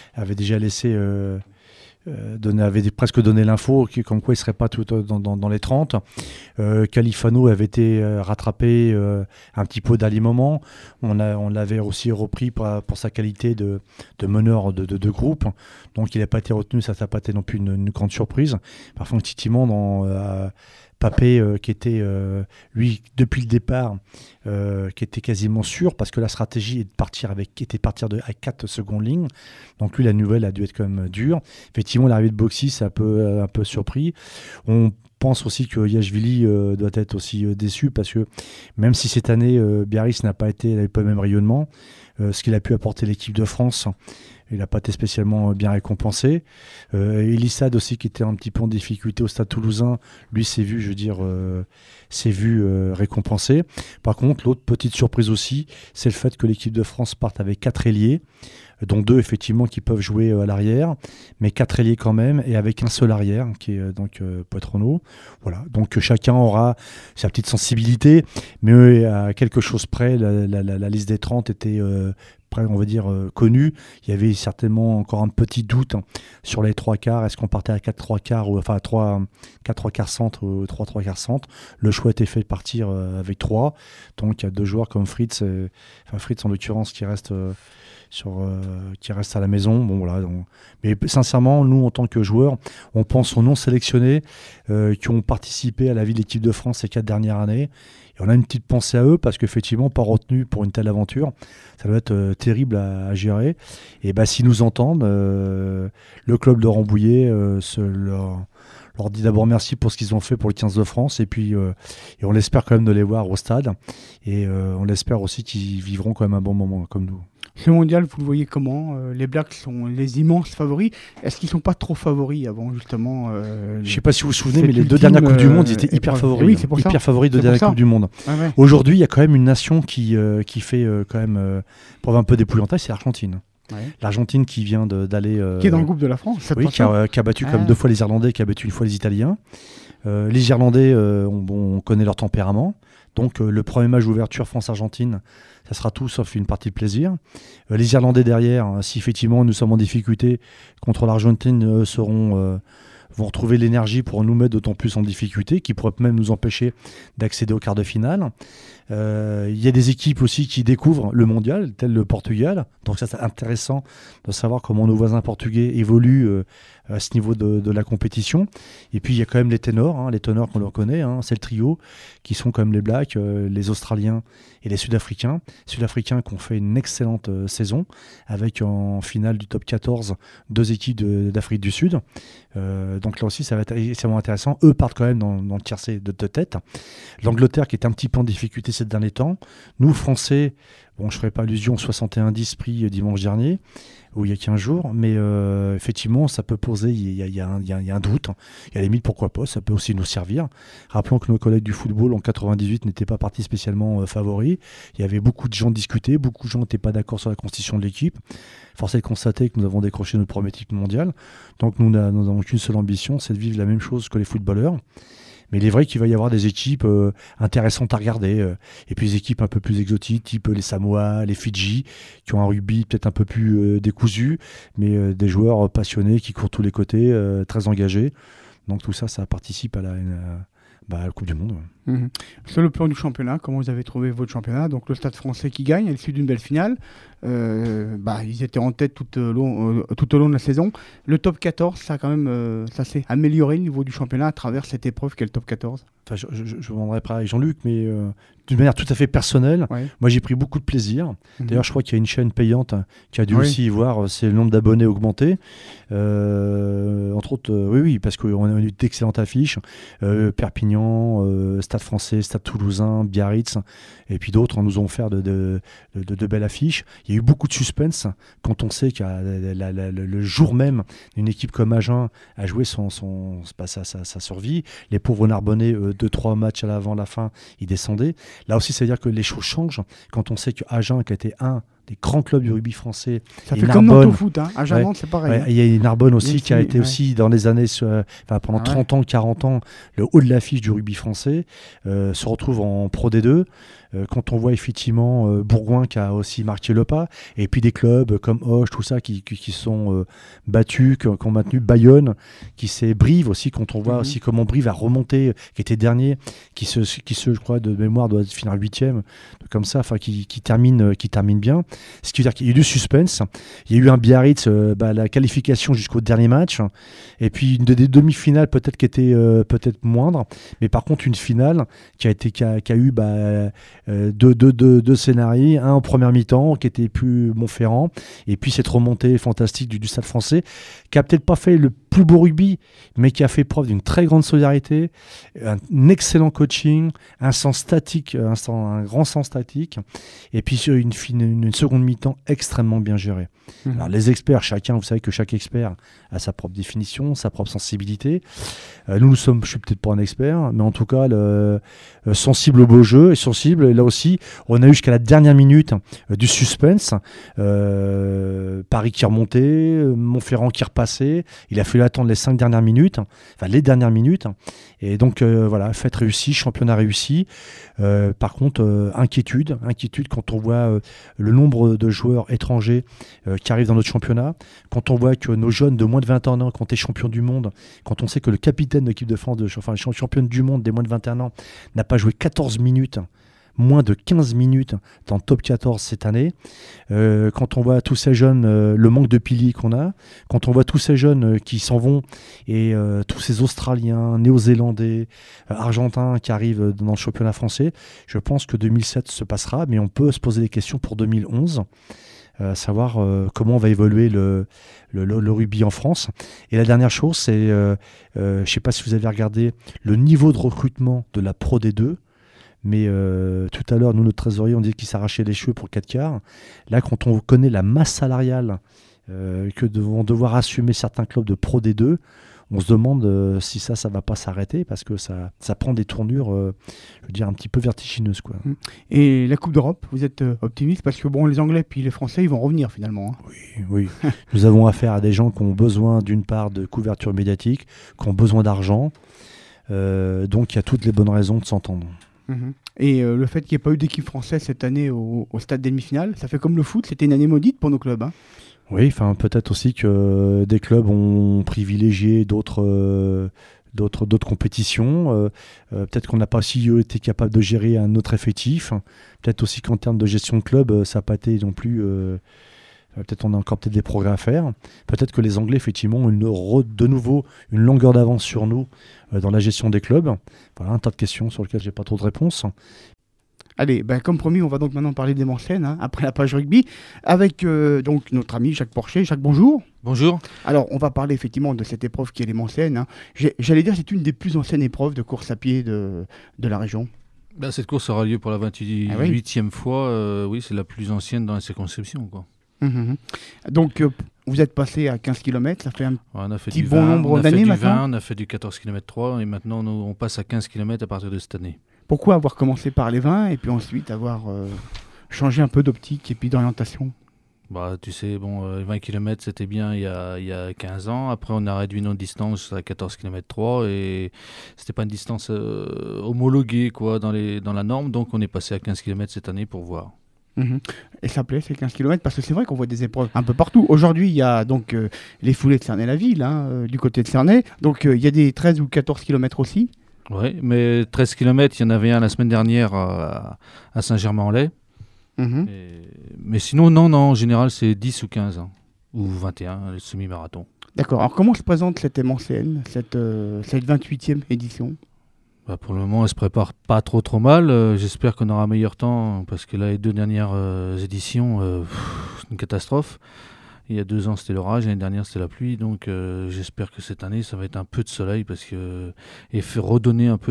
avait presque donné l'info comme quoi il ne serait pas tout dans les 30. Califano avait été rattrapé un petit peu dernier moment. On l'avait aussi repris pour sa qualité de meneur de groupe. Donc il n'a pas été retenu, ça n'a pas été non plus une grande surprise. Par contre, effectivement, dans Papé, qui était, lui, depuis le départ, qui était quasiment sûr, parce que la stratégie était de partir à 4 secondes lignes. Donc lui, la nouvelle a dû être quand même dure. Effectivement, l'arrivée de Boxy, ça a un peu surpris. On pense aussi que Yachvili doit être aussi déçu, parce que même si cette année, Biarritz n'avait pas le même rayonnement, ce qu'il a pu apporter l'équipe de France, il n'a pas été spécialement bien récompensé. Elissade aussi, qui était un petit peu en difficulté au Stade Toulousain, lui s'est vu récompensé. Par contre, l'autre petite surprise aussi, c'est le fait que l'équipe de France parte avec 4 ailiers, dont 2 effectivement qui peuvent jouer à l'arrière, mais 4 ailiers quand même, et avec un seul arrière, qui est donc Poitrono. Voilà, donc chacun aura sa petite sensibilité, mais à quelque chose près, la liste des 30 était on va dire connu. Il y avait certainement encore un petit doute sur les 3 quarts. Est-ce qu'on partait à 4-3 quarts ou 4-3 quarts centre ou 3-3 quarts centre? Le choix était fait de partir avec 3. Donc il y a 2 joueurs comme Fritz en l'occurrence qui reste à la maison. Bon, voilà, mais sincèrement, nous en tant que joueurs, on pense aux non sélectionnés qui ont participé à la vie de l'équipe de France ces 4 dernières années. Et on a une petite pensée à eux parce qu'effectivement, pas retenus pour une telle aventure, ça doit être terrible à gérer. Et s'ils nous entendent, le club de Rambouillet leur dit d'abord merci pour ce qu'ils ont fait pour le 15 de France. Et puis, on l'espère quand même de les voir au stade. Et on l'espère aussi qu'ils vivront quand même un bon moment comme nous. Ce mondial, vous le voyez comment? Les Blacks sont les immenses favoris. Est-ce qu'ils ne sont pas trop favoris avant, justement je ne sais pas si vous vous souvenez, mais les 2 dernières Coupes du Monde, ils étaient hyper favoris. Oui, c'est pour ça. Hyper favoris de dernières Coupes du Monde. Ouais. Aujourd'hui, il y a quand même une nation qui fait quand même preuve un peu d'épouvantail, c'est l'Argentine. Ouais. L'Argentine qui vient d'aller... qui est dans le groupe de la France. Oui, qui a battu comme 2 fois les Irlandais, qui a battu 1 fois les Italiens. Les Irlandais, on connaît leur tempérament. Donc le premier match d'ouverture France-Argentine, ça sera tout sauf une partie de plaisir. Les Irlandais derrière, si effectivement nous sommes en difficulté contre l'Argentine, vont retrouver l'énergie pour nous mettre d'autant plus en difficulté, qui pourrait même nous empêcher d'accéder au quart de finale. Il y a des équipes aussi qui découvrent le mondial, tel le Portugal. Donc ça, c'est intéressant de savoir comment nos voisins portugais évoluent à ce niveau de la compétition. Et puis il y a quand même les ténors qu'on leur connaît, c'est le trio, qui sont quand même les Blacks, les Australiens et les Sud-Africains. Sud-Africains qui ont fait une excellente saison, avec en finale du top 14 2 équipes d'Afrique du Sud. Donc là aussi, ça va être extrêmement intéressant. Eux partent quand même dans le tiercé de tête. L'Angleterre qui est un petit peu en difficulté ces derniers temps. Nous, Français, je ne ferai pas allusion au 61-10 pris dimanche dernier, ou il y a 15 jours, mais effectivement, ça peut poser, il y a un doute. Il y a limite, pourquoi pas, ça peut aussi nous servir. Rappelons que nos collègues du football en 98 n'étaient pas partis spécialement favoris. Il y avait beaucoup de gens discutés, beaucoup de gens n'étaient pas d'accord sur la constitution de l'équipe. Force est de constater que nous avons décroché notre premier titre mondial. Donc nous n'avons qu'une seule ambition, c'est de vivre la même chose que les footballeurs. Mais il est vrai qu'il va y avoir des équipes intéressantes à regarder. Et puis des équipes un peu plus exotiques, type les Samoa, les Fidji, qui ont un rugby peut-être un peu plus décousu, mais des joueurs passionnés qui courent tous les côtés, très engagés. Donc tout ça, ça participe à la Coupe du Monde. Sur le plan du championnat, comment vous avez trouvé votre championnat? Donc le Stade Français qui gagne à l'issue d'une belle finale. Ils étaient en tête tout au long de la saison. Le top 14, ça ça s'est amélioré au niveau du championnat à travers cette épreuve qu'est le top 14. Enfin, je vous rendrai pas avec Jean-Luc, mais d'une manière tout à fait personnelle, moi j'ai pris beaucoup de plaisir. D'ailleurs, je crois qu'il y a une chaîne payante qui a dû aussi y voir le nombre d'abonnés augmenter. Entre autres, oui, parce qu'on a eu d'excellentes affiches. Perpignan, Stade Français, Stade Toulousain, Biarritz, et puis d'autres nous ont offert de belles affiches. Il y a eu beaucoup de suspense quand on sait que le jour même, une équipe comme Agen a joué sa survie. Les pauvres Narbonnais, 2-3 matchs à l'avant, la fin, ils descendaient. Là aussi, ça veut dire que les choses changent quand on sait que Agen, qui a été un des grands clubs du rugby français. Ça fait comme Nantes au foot, hein. Agen-Nantes, c'est pareil. Il y a Narbonne aussi qui a été aussi dans les années, pendant 30 ans, 40 ans, le haut de l'affiche du rugby français, se retrouve en Pro D2. Quand on voit effectivement Bourgoin qui a aussi marqué le pas, et puis des clubs comme Auch, tout ça, qui sont battus, qui ont maintenu Bayonne, qui s'est Brive aussi, quand on voit aussi comment Brive a remonté, qui était dernier, qui je crois, de mémoire, doit finir 8e, comme ça, qui termine bien. Ce qui veut dire qu'il y a eu du suspense. Il y a eu un Biarritz, la qualification jusqu'au dernier match, et puis une des demi-finales peut-être qui était peut-être moindre, mais par contre une finale qui a eu deux scénarios, un en première mi-temps qui était plus Montferrand, et puis cette remontée fantastique du Stade Français, qui a peut-être pas fait le plus beau rugby, mais qui a fait preuve d'une très grande solidarité, un excellent coaching, un grand sens statique, et puis sur une seconde mi-temps extrêmement bien gérée. Alors les experts, vous savez que chaque expert a sa propre définition, sa propre sensibilité. Je suis peut-être pas un expert, mais en tout cas sensible au beau jeu, et sensible. Et là aussi, on a eu jusqu'à la dernière minute du suspense. Paris qui remontait, Montferrand qui repassait. Il a fallu attendre les 5 dernières minutes, les dernières minutes. Et donc fête réussie, championnat réussi. Par contre, inquiétude quand on voit le nombre de joueurs étrangers qui arrivent dans notre championnat, quand on voit que nos jeunes de moins de 21 ans, quand on est champion du monde, quand on sait que le capitaine de l'équipe de France, championne du monde des moins de 21 ans, n'a pas joué 14 minutes, moins de 15 minutes dans le top 14 cette année, quand on voit tous ces jeunes, le manque de piliers qu'on a, quand on voit tous ces jeunes qui s'en vont, et tous ces Australiens, Néo-Zélandais, Argentins qui arrivent dans le championnat français, je pense que 2007 se passera, mais on peut se poser des questions pour 2011. Savoir comment va évoluer le rugby en France. Et la dernière chose, c'est, je ne sais pas si vous avez regardé le niveau de recrutement de la Pro D2, mais tout à l'heure, nous, notre trésorier, on dit qu'il s'arrachait les cheveux pour 4 quarts. Là, quand on connaît la masse salariale que vont devoir assumer certains clubs de Pro D2, on se demande si ça va pas s'arrêter, parce que ça prend des tournures, je veux dire, un petit peu vertigineuses, quoi. Et la Coupe d'Europe, vous êtes optimiste, parce que les Anglais puis les Français, ils vont revenir finalement. Oui. Nous avons affaire à des gens qui ont besoin d'une part de couverture médiatique, qui ont besoin d'argent, donc il y a toutes les bonnes raisons de s'entendre. Et le fait qu'il n'y ait pas eu d'équipe française cette année au stade des demi-finales, ça fait comme le foot, c'était une année maudite pour nos clubs. Oui, peut-être aussi que des clubs ont privilégié d'autres compétitions. Peut-être qu'on n'a pas aussi été capable de gérer un autre effectif. Peut-être aussi qu'en termes de gestion de club, ça n'a pas été non plus... peut-être on a encore des progrès à faire. Peut-être que les Anglais, effectivement, ont de nouveau une longueur d'avance sur nous dans la gestion des clubs. Voilà, un tas de questions sur lesquelles je n'ai pas trop de réponses. Allez, comme promis, on va donc maintenant parler des Mancènes, après la page rugby, avec donc notre ami Jacques Porcher. Jacques, bonjour. Bonjour. Alors, on va parler effectivement de cette épreuve qui est les Mancènes. J'allais dire que c'est une des plus anciennes épreuves de course à pied de la région. Cette course aura lieu pour la 28e fois. Oui, c'est la plus ancienne dans la circonscription, quoi. Donc, vous êtes passé à 15 km, ça fait un petit bon nombre d'années maintenant. On a fait du 14 km 3 et maintenant on passe à 15 km à partir de cette année. Pourquoi avoir commencé par les 20 et puis ensuite avoir changé un peu d'optique et puis d'orientation ? Bah, tu sais, bon, 20 km c'était bien il y a 15 ans. Après, on a réduit notre distance à 14 km 3 et c'était pas une distance homologuée quoi, dans la norme. Donc, on est passé à 15 km cette année pour voir. Et ça plaît, ces 15 km, parce que c'est vrai qu'on voit des épreuves un peu partout. Aujourd'hui, il y a donc les foulées de Cernay-la-Ville, du côté de Cernay. Donc, il y a des 13 ou 14 km aussi. Oui, mais 13 km, il y en avait un la semaine dernière à Saint-Germain-en-Laye. Mais sinon, non, en général, c'est 10 ou 15, ou 21, le semi-marathon. D'accord. Alors, comment se présente cette MCN, cette 28e édition ? Bah, pour le moment, elle se prépare pas trop mal. J'espère qu'on aura un meilleur temps, parce que là, les 2 dernières éditions, c'est une catastrophe. Il y a 2 ans, c'était l'orage, l'année dernière, c'était la pluie. Donc, j'espère que cette année, ça va être un peu de soleil, et faire redonner un peu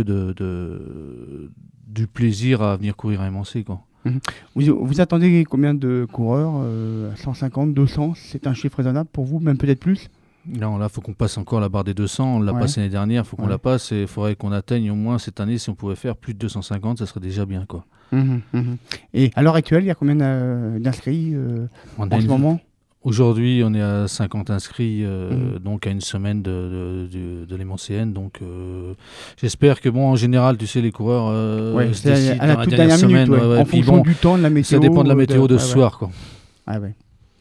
du plaisir à venir courir à Émancé, quoi. Vous attendez combien de coureurs 150, 200 ? C'est un chiffre raisonnable pour vous, même peut-être plus ? Non, là, il faut qu'on passe encore la barre des 200. On l'a passé l'année dernière, il faut qu'on la passe. Et il faudrait qu'on atteigne au moins cette année, si on pouvait faire plus de 250, ça serait déjà bien, quoi. Et à l'heure actuelle, il y a combien d'inscrits en ce moment ? Aujourd'hui, on est à 50 inscrits, donc à une semaine de l'Émancéenne. Donc, j'espère que, en général, tu sais, les coureurs se décident à la toute dernière semaine. En fonction du temps, de la météo. Ça dépend de la météo de ce soir, quoi. Ah ouais.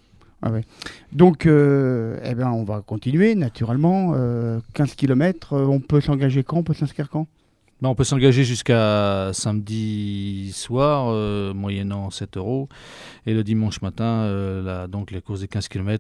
Donc, on va continuer, naturellement. 15 km, on peut s'engager quand ? On peut s'inscrire quand ? On peut s'engager jusqu'à samedi soir, moyennant 7 €. Et le dimanche matin, donc les courses des 15 km,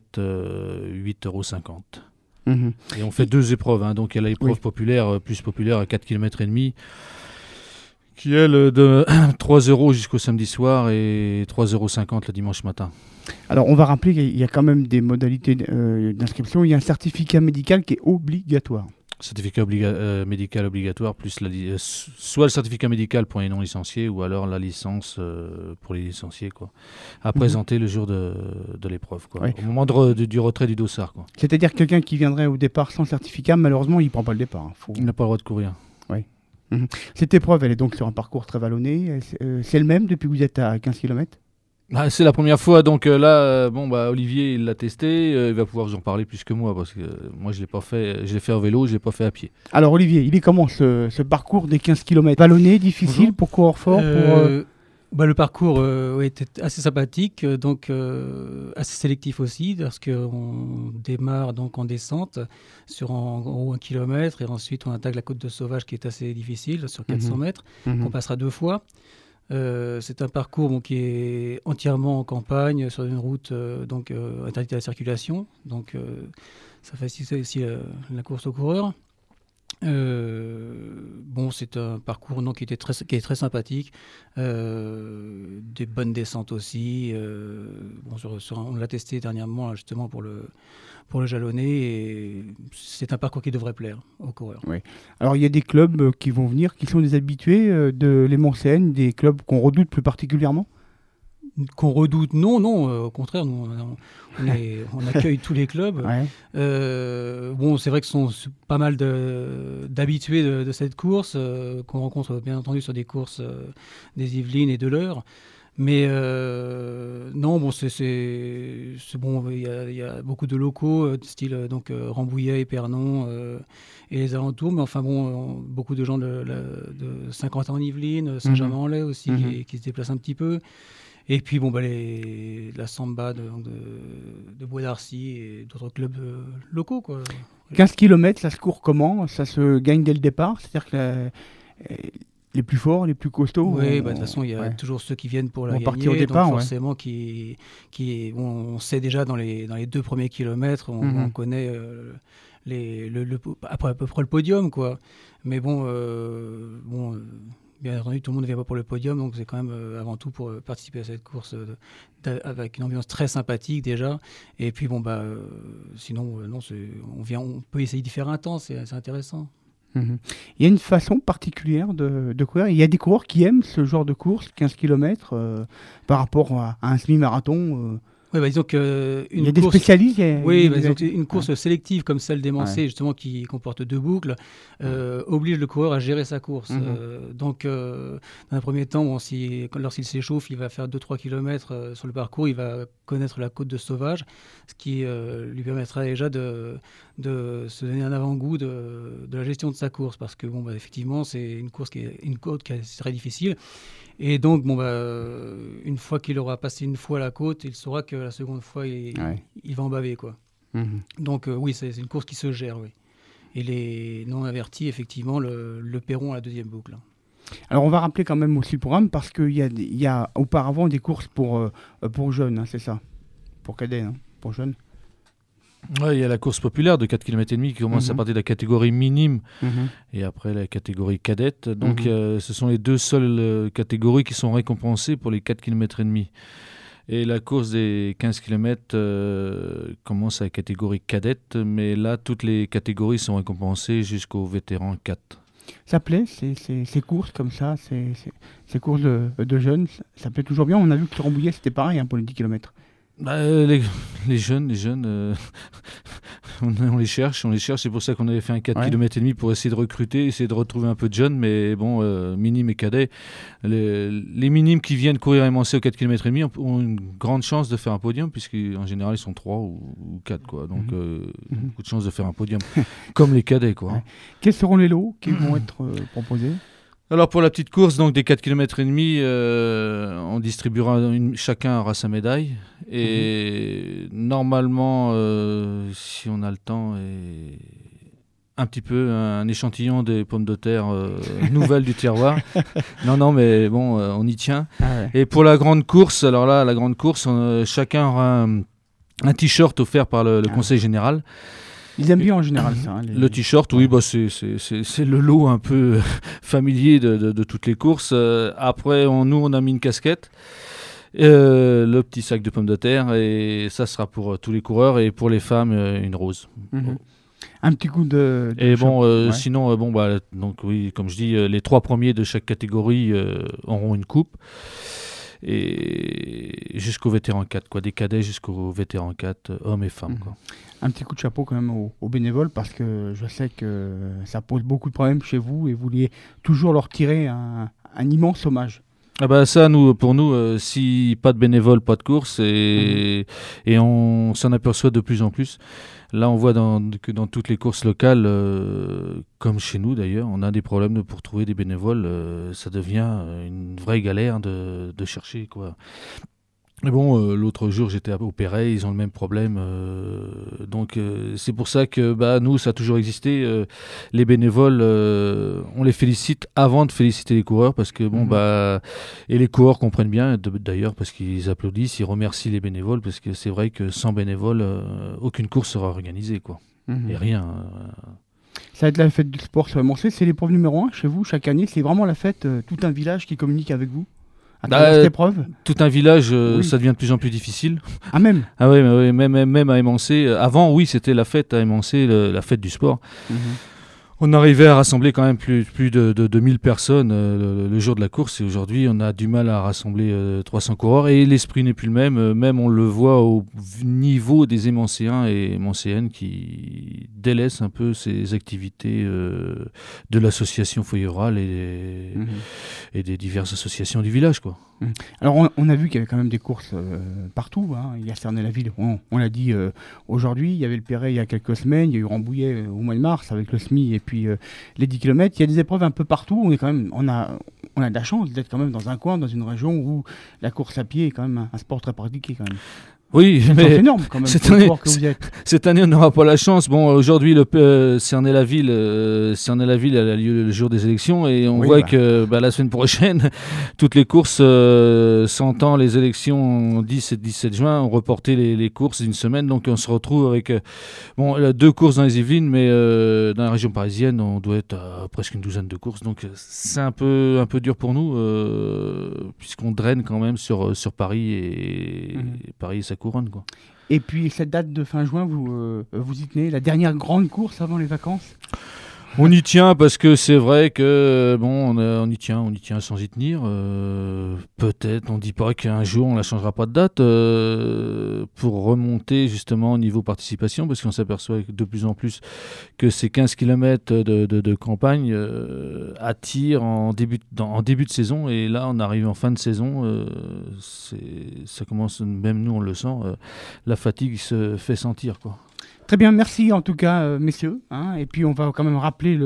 8,50 €. Et on fait 2 épreuves. Donc il y a l'épreuve populaire, plus populaire à 4 km et demi, qui est de 3 € jusqu'au samedi soir et 3,50 € le dimanche matin. Alors, on va rappeler qu'il y a quand même des modalités d'inscription. Il y a un certificat médical qui est obligatoire. Certificat médical obligatoire, plus soit le certificat médical pour les non-licenciés, ou alors la licence pour les licenciés, quoi, à présenter le jour de l'épreuve, quoi, au moment du retrait du dossard, quoi. C'est-à-dire que quelqu'un qui viendrait au départ sans certificat, malheureusement, il ne prend pas le départ. Il n'a pas le droit de courir. Oui. Cette épreuve, elle est donc sur un parcours très vallonné. C'est le même depuis que vous êtes à 15 km ? C'est la première fois, donc là, Olivier, il l'a testé, il va pouvoir vous en parler plus que moi, parce que moi, je l'ai pas fait, je l'ai fait en vélo, je l'ai pas fait à pied. Alors Olivier, il est comment ce parcours des 15 km ? Vallonné, difficile pour coureur fort Le parcours était assez sympathique, donc assez sélectif aussi, parce qu'on démarre donc en descente sur en gros 1 km, et ensuite on attaque la côte de Sauvage qui est assez difficile, sur 400 mètres, qu'on passera 2 fois. C'est un parcours qui est entièrement en campagne, sur une route interdite à la circulation, donc ça facilite aussi la course aux coureurs. C'est un parcours qui est très sympathique, des bonnes descentes aussi. On l'a testé dernièrement justement pour le jalonner, et c'est un parcours qui devrait plaire aux coureurs. Oui. Alors il y a des clubs qui vont venir, qui sont des habitués de l'Émancéenne, des clubs qu'on redoute plus particulièrement ? Qu'on redoute, non, au contraire, nous, on accueille tous les clubs. C'est vrai que ce sont pas mal d'habitués de cette course, qu'on rencontre bien entendu sur des courses des Yvelines et de l'Eure. Mais c'est bon, il y a beaucoup de locaux, style Rambouillet, Épernon et les alentours, mais beaucoup de gens de Saint-Quentin en Yvelines, Saint-Germain-en-Laye aussi, qui se déplacent un petit peu. Et puis la Samba de Bois d'Arcy et d'autres clubs locaux, quoi. 15 km, ça se court comment ? Ça se gagne dès le départ ? C'est-à-dire que les plus forts, les plus costauds. Oui, de toute façon, il y a toujours ceux qui viennent pour la gagner. Partir au départ, donc forcément, on sait déjà dans les 2 premiers kilomètres, on connaît à peu près le podium, quoi. Mais bien entendu, tout le monde ne vient pas pour le podium, donc c'est quand même avant tout pour participer à cette course avec une ambiance très sympathique déjà. Et puis sinon, on peut essayer d'y faire un temps, c'est intéressant. Il y a une façon particulière de courir. Il y a des coureurs qui aiment ce genre de course, 15 km, par rapport à un semi-marathon. Disons il y a des spécialistes. Une course sélective comme celle d'Émancé, justement, qui comporte 2 boucles, oblige le coureur à gérer sa course. Dans un premier temps, lorsqu'il s'échauffe, il va faire 2-3 km sur le parcours, il va connaître la côte de Sauvage, ce qui lui permettra déjà de se donner un avant-goût de la gestion de sa course, parce que effectivement c'est une côte qui est très difficile, et donc une fois qu'il aura passé une fois la côte, il saura que la seconde fois il va en baver, quoi. Donc oui, c'est une course qui se gère, oui. Et les non avertis, effectivement, le paieront à la deuxième boucle. Alors on va rappeler quand même aussi le programme, parce qu'il y a auparavant des courses pour jeunes, hein, c'est ça, pour cadets, hein, pour jeunes. Ouais, il y a la course populaire de 4,5 km qui commence à partir de la catégorie minime et après la catégorie cadette. Donc ce sont les deux seules catégories qui sont récompensées pour les 4,5 km. Et la course des 15 km commence à la catégorie cadette, mais là toutes les catégories sont récompensées jusqu'au vétéran 4. Ça plaît, ces courses comme ça, ces courses de jeunes, ça plaît toujours bien. On a vu que Rambouillet, c'était pareil pour les 10 km. Les jeunes, on les cherche. C'est pour ça qu'on avait fait un 4,5 km pour essayer de recruter, essayer de retrouver un peu de jeunes. Mais bon, minimes et cadets, les minimes qui viennent courir émancés au 4,5 km ont une grande chance de faire un podium, puisqu'en général, ils sont 3 ou 4. Quoi. Donc, beaucoup de chances de faire un podium, comme les cadets. Quoi. Ouais. Quels seront les lots qui vont être proposés ? Alors pour la petite course, donc des 4,5 km, on distribuera chacun aura sa médaille. Et normalement, si on a le temps, et un petit peu un échantillon des pommes de terre nouvelles du terroir. Non, mais bon, on y tient. Et pour la grande course, alors là, la grande course, chacun aura un t-shirt offert par le conseil général. Ils aiment bien en général ça. Le t-shirt, oui, c'est le lot un peu familier de toutes les courses. Après, nous, on a mis une casquette, le petit sac de pommes de terre, et ça sera pour tous les coureurs, et pour les femmes, une rose. Un petit coup de et sinon, donc oui, comme je dis, les 3 premiers de chaque catégorie auront une coupe. Et jusqu'au vétéran 4, quoi, des cadets jusqu'au vétéran 4, hommes et femmes. Quoi. Un petit coup de chapeau quand même aux bénévoles, parce que je sais que ça pose beaucoup de problèmes chez vous et vous vouliez toujours leur tirer un immense hommage. Ah bah ça, pour nous, si pas de bénévoles, pas de course, et on s'en aperçoit de plus en plus. Là, on voit que dans toutes les courses locales, comme chez nous d'ailleurs, on a des problèmes pour trouver des bénévoles. Ça devient une vraie galère de chercher, quoi. Mais bon, l'autre jour, j'étais au Perret, ils ont le même problème. Donc, c'est pour ça que nous, ça a toujours existé. Les bénévoles, on les félicite avant de féliciter les coureurs, parce que et les coureurs comprennent bien, d'ailleurs, parce qu'ils applaudissent, ils remercient les bénévoles, parce que c'est vrai que sans bénévoles, aucune course sera organisée, quoi. Et rien. Ça va être la fête du sport sur Émancé, c'est l'épreuve numéro 1 chez vous chaque année. C'est vraiment la fête, tout un village qui communique avec vous. Cette épreuve. Tout un village, ça devient de plus en plus difficile. Ah même. Ah oui, même à Émancé. Avant, oui, c'était la fête à Émancé, la fête du sport. On arrivait à rassembler quand même plus de 1000 personnes le jour de la course, et aujourd'hui on a du mal à rassembler 300 coureurs, et l'esprit n'est plus le même. Même on le voit au niveau des Émancéens et Émancéennes qui délaissent un peu ces activités de l'association Feuillerale et des diverses associations du village, quoi. Alors on a vu qu'il y avait quand même des courses partout, hein. Il y a Cernay-la-Ville, on l'a dit aujourd'hui, il y avait le Perret il y a quelques semaines, il y a eu Rambouillet au mois de mars avec le SMI et puis les 10 km. Il y a des épreuves un peu partout. On a de la chance d'être quand même dans un coin, dans une région où la course à pied est quand même un sport très pratiqué quand même. Oui, mais c'est énorme quand même. Cette année, on n'aura pas la chance. Bon, aujourd'hui, Cernay-la-Ville, elle a lieu le jour des élections, et on voit que la semaine prochaine, toutes les courses, s'entend les élections 10 et 17 juin, ont reporté les courses d'une semaine. Donc, on se retrouve avec 2 courses dans les Yvelines, mais dans la région parisienne, on doit être à presque une douzaine de courses. Donc, c'est un peu dur pour nous, puisqu'on draine quand même sur Paris et Paris et sa couronne, quoi. Et puis cette date de fin juin, vous y tenez, la dernière grande course avant les vacances? On y tient parce que c'est vrai que bon, on y tient sans y tenir. Peut-être, on ne dit pas qu'un jour on la changera pas de date pour remonter justement au niveau participation, parce qu'on s'aperçoit de plus en plus que ces 15 km de campagne attirent en début de saison, et là on arrive en fin de saison, ça commence, même nous on le sent, la fatigue se fait sentir, quoi. Très bien, merci en tout cas, messieurs. Et puis on va quand même rappeler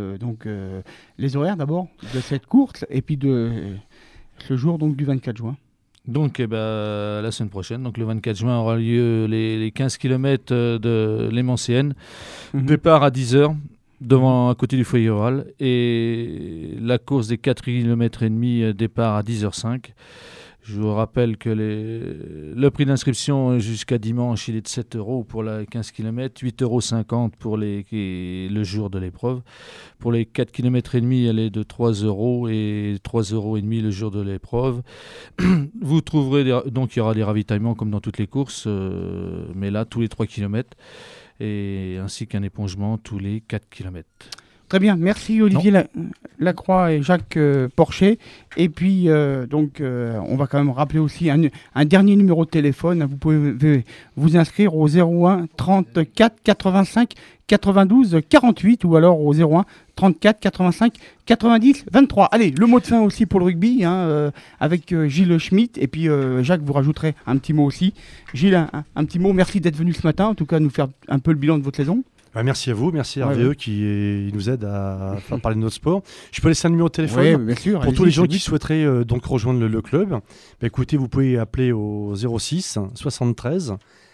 les horaires d'abord de cette course et puis de ce jour donc, du 24 juin. Donc la semaine prochaine, donc le 24 juin, aura lieu les 15 km de l'Émancéenne. Départ à 10h à côté du foyer rural, et la course des 4 km et demi, départ à 10h05. Je vous rappelle que le prix d'inscription jusqu'à dimanche, il est de 7 € pour la 15 km, 8,50 € pour le jour de l'épreuve. Pour les 4 km et demi, elle est de 3 € et 3,5 € le jour de l'épreuve. Vous trouverez, donc il y aura des ravitaillements comme dans toutes les courses, mais là tous les 3 km, et ainsi qu'un épongement tous les 4 km. Très bien, merci Olivier Lacroix et Jacques Porcher. Et puis, on va quand même rappeler aussi un dernier numéro de téléphone. Vous pouvez vous inscrire au 01 34 85 92 48 ou alors au 01 34 85 90 23. Allez, le mot de fin aussi pour le rugby, avec Gilles Schmitt. Et puis, Jacques, vous rajouterez un petit mot aussi. Gilles, un petit mot. Merci d'être venu ce matin, en tout cas, nous faire un peu le bilan de votre saison. Merci à vous, merci à RVE qui nous aide à faire parler de notre sport. Je peux laisser un numéro de téléphone bien sûr, pour tous les gens qui souhaiteraient donc rejoindre le club. Écoutez, vous pouvez appeler au 06 73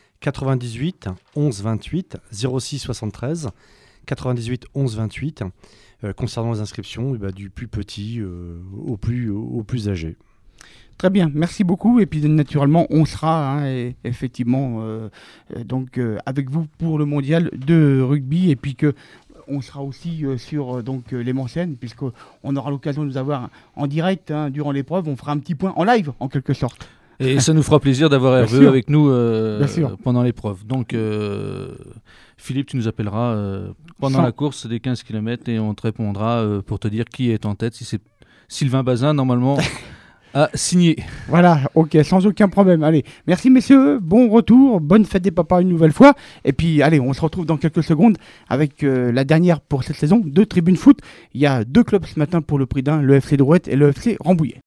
98 11 28, 06 73 98 11 28, concernant les inscriptions du plus petit au plus âgé. Très bien, merci beaucoup. Et puis naturellement, on sera effectivement avec vous pour le mondial de rugby. Et puis on sera aussi sur l'Émancéenne, puisqu'on aura l'occasion de nous avoir en direct durant l'épreuve. On fera un petit point en live, en quelque sorte. Et ça nous fera plaisir d'avoir RVE avec nous pendant l'épreuve. Donc Philippe, tu nous appelleras pendant la course des 15 km et on te répondra pour te dire qui est en tête. Si c'est Sylvain Bazin, normalement... à signer. Voilà, ok, sans aucun problème. Allez, merci messieurs, bon retour, bonne fête des papas une nouvelle fois. Et puis, allez, on se retrouve dans quelques secondes avec la dernière pour cette saison de Tribune Foot. Il y a 2 clubs ce matin pour le prix d'un, le FC Drouette et le FC Rambouillet.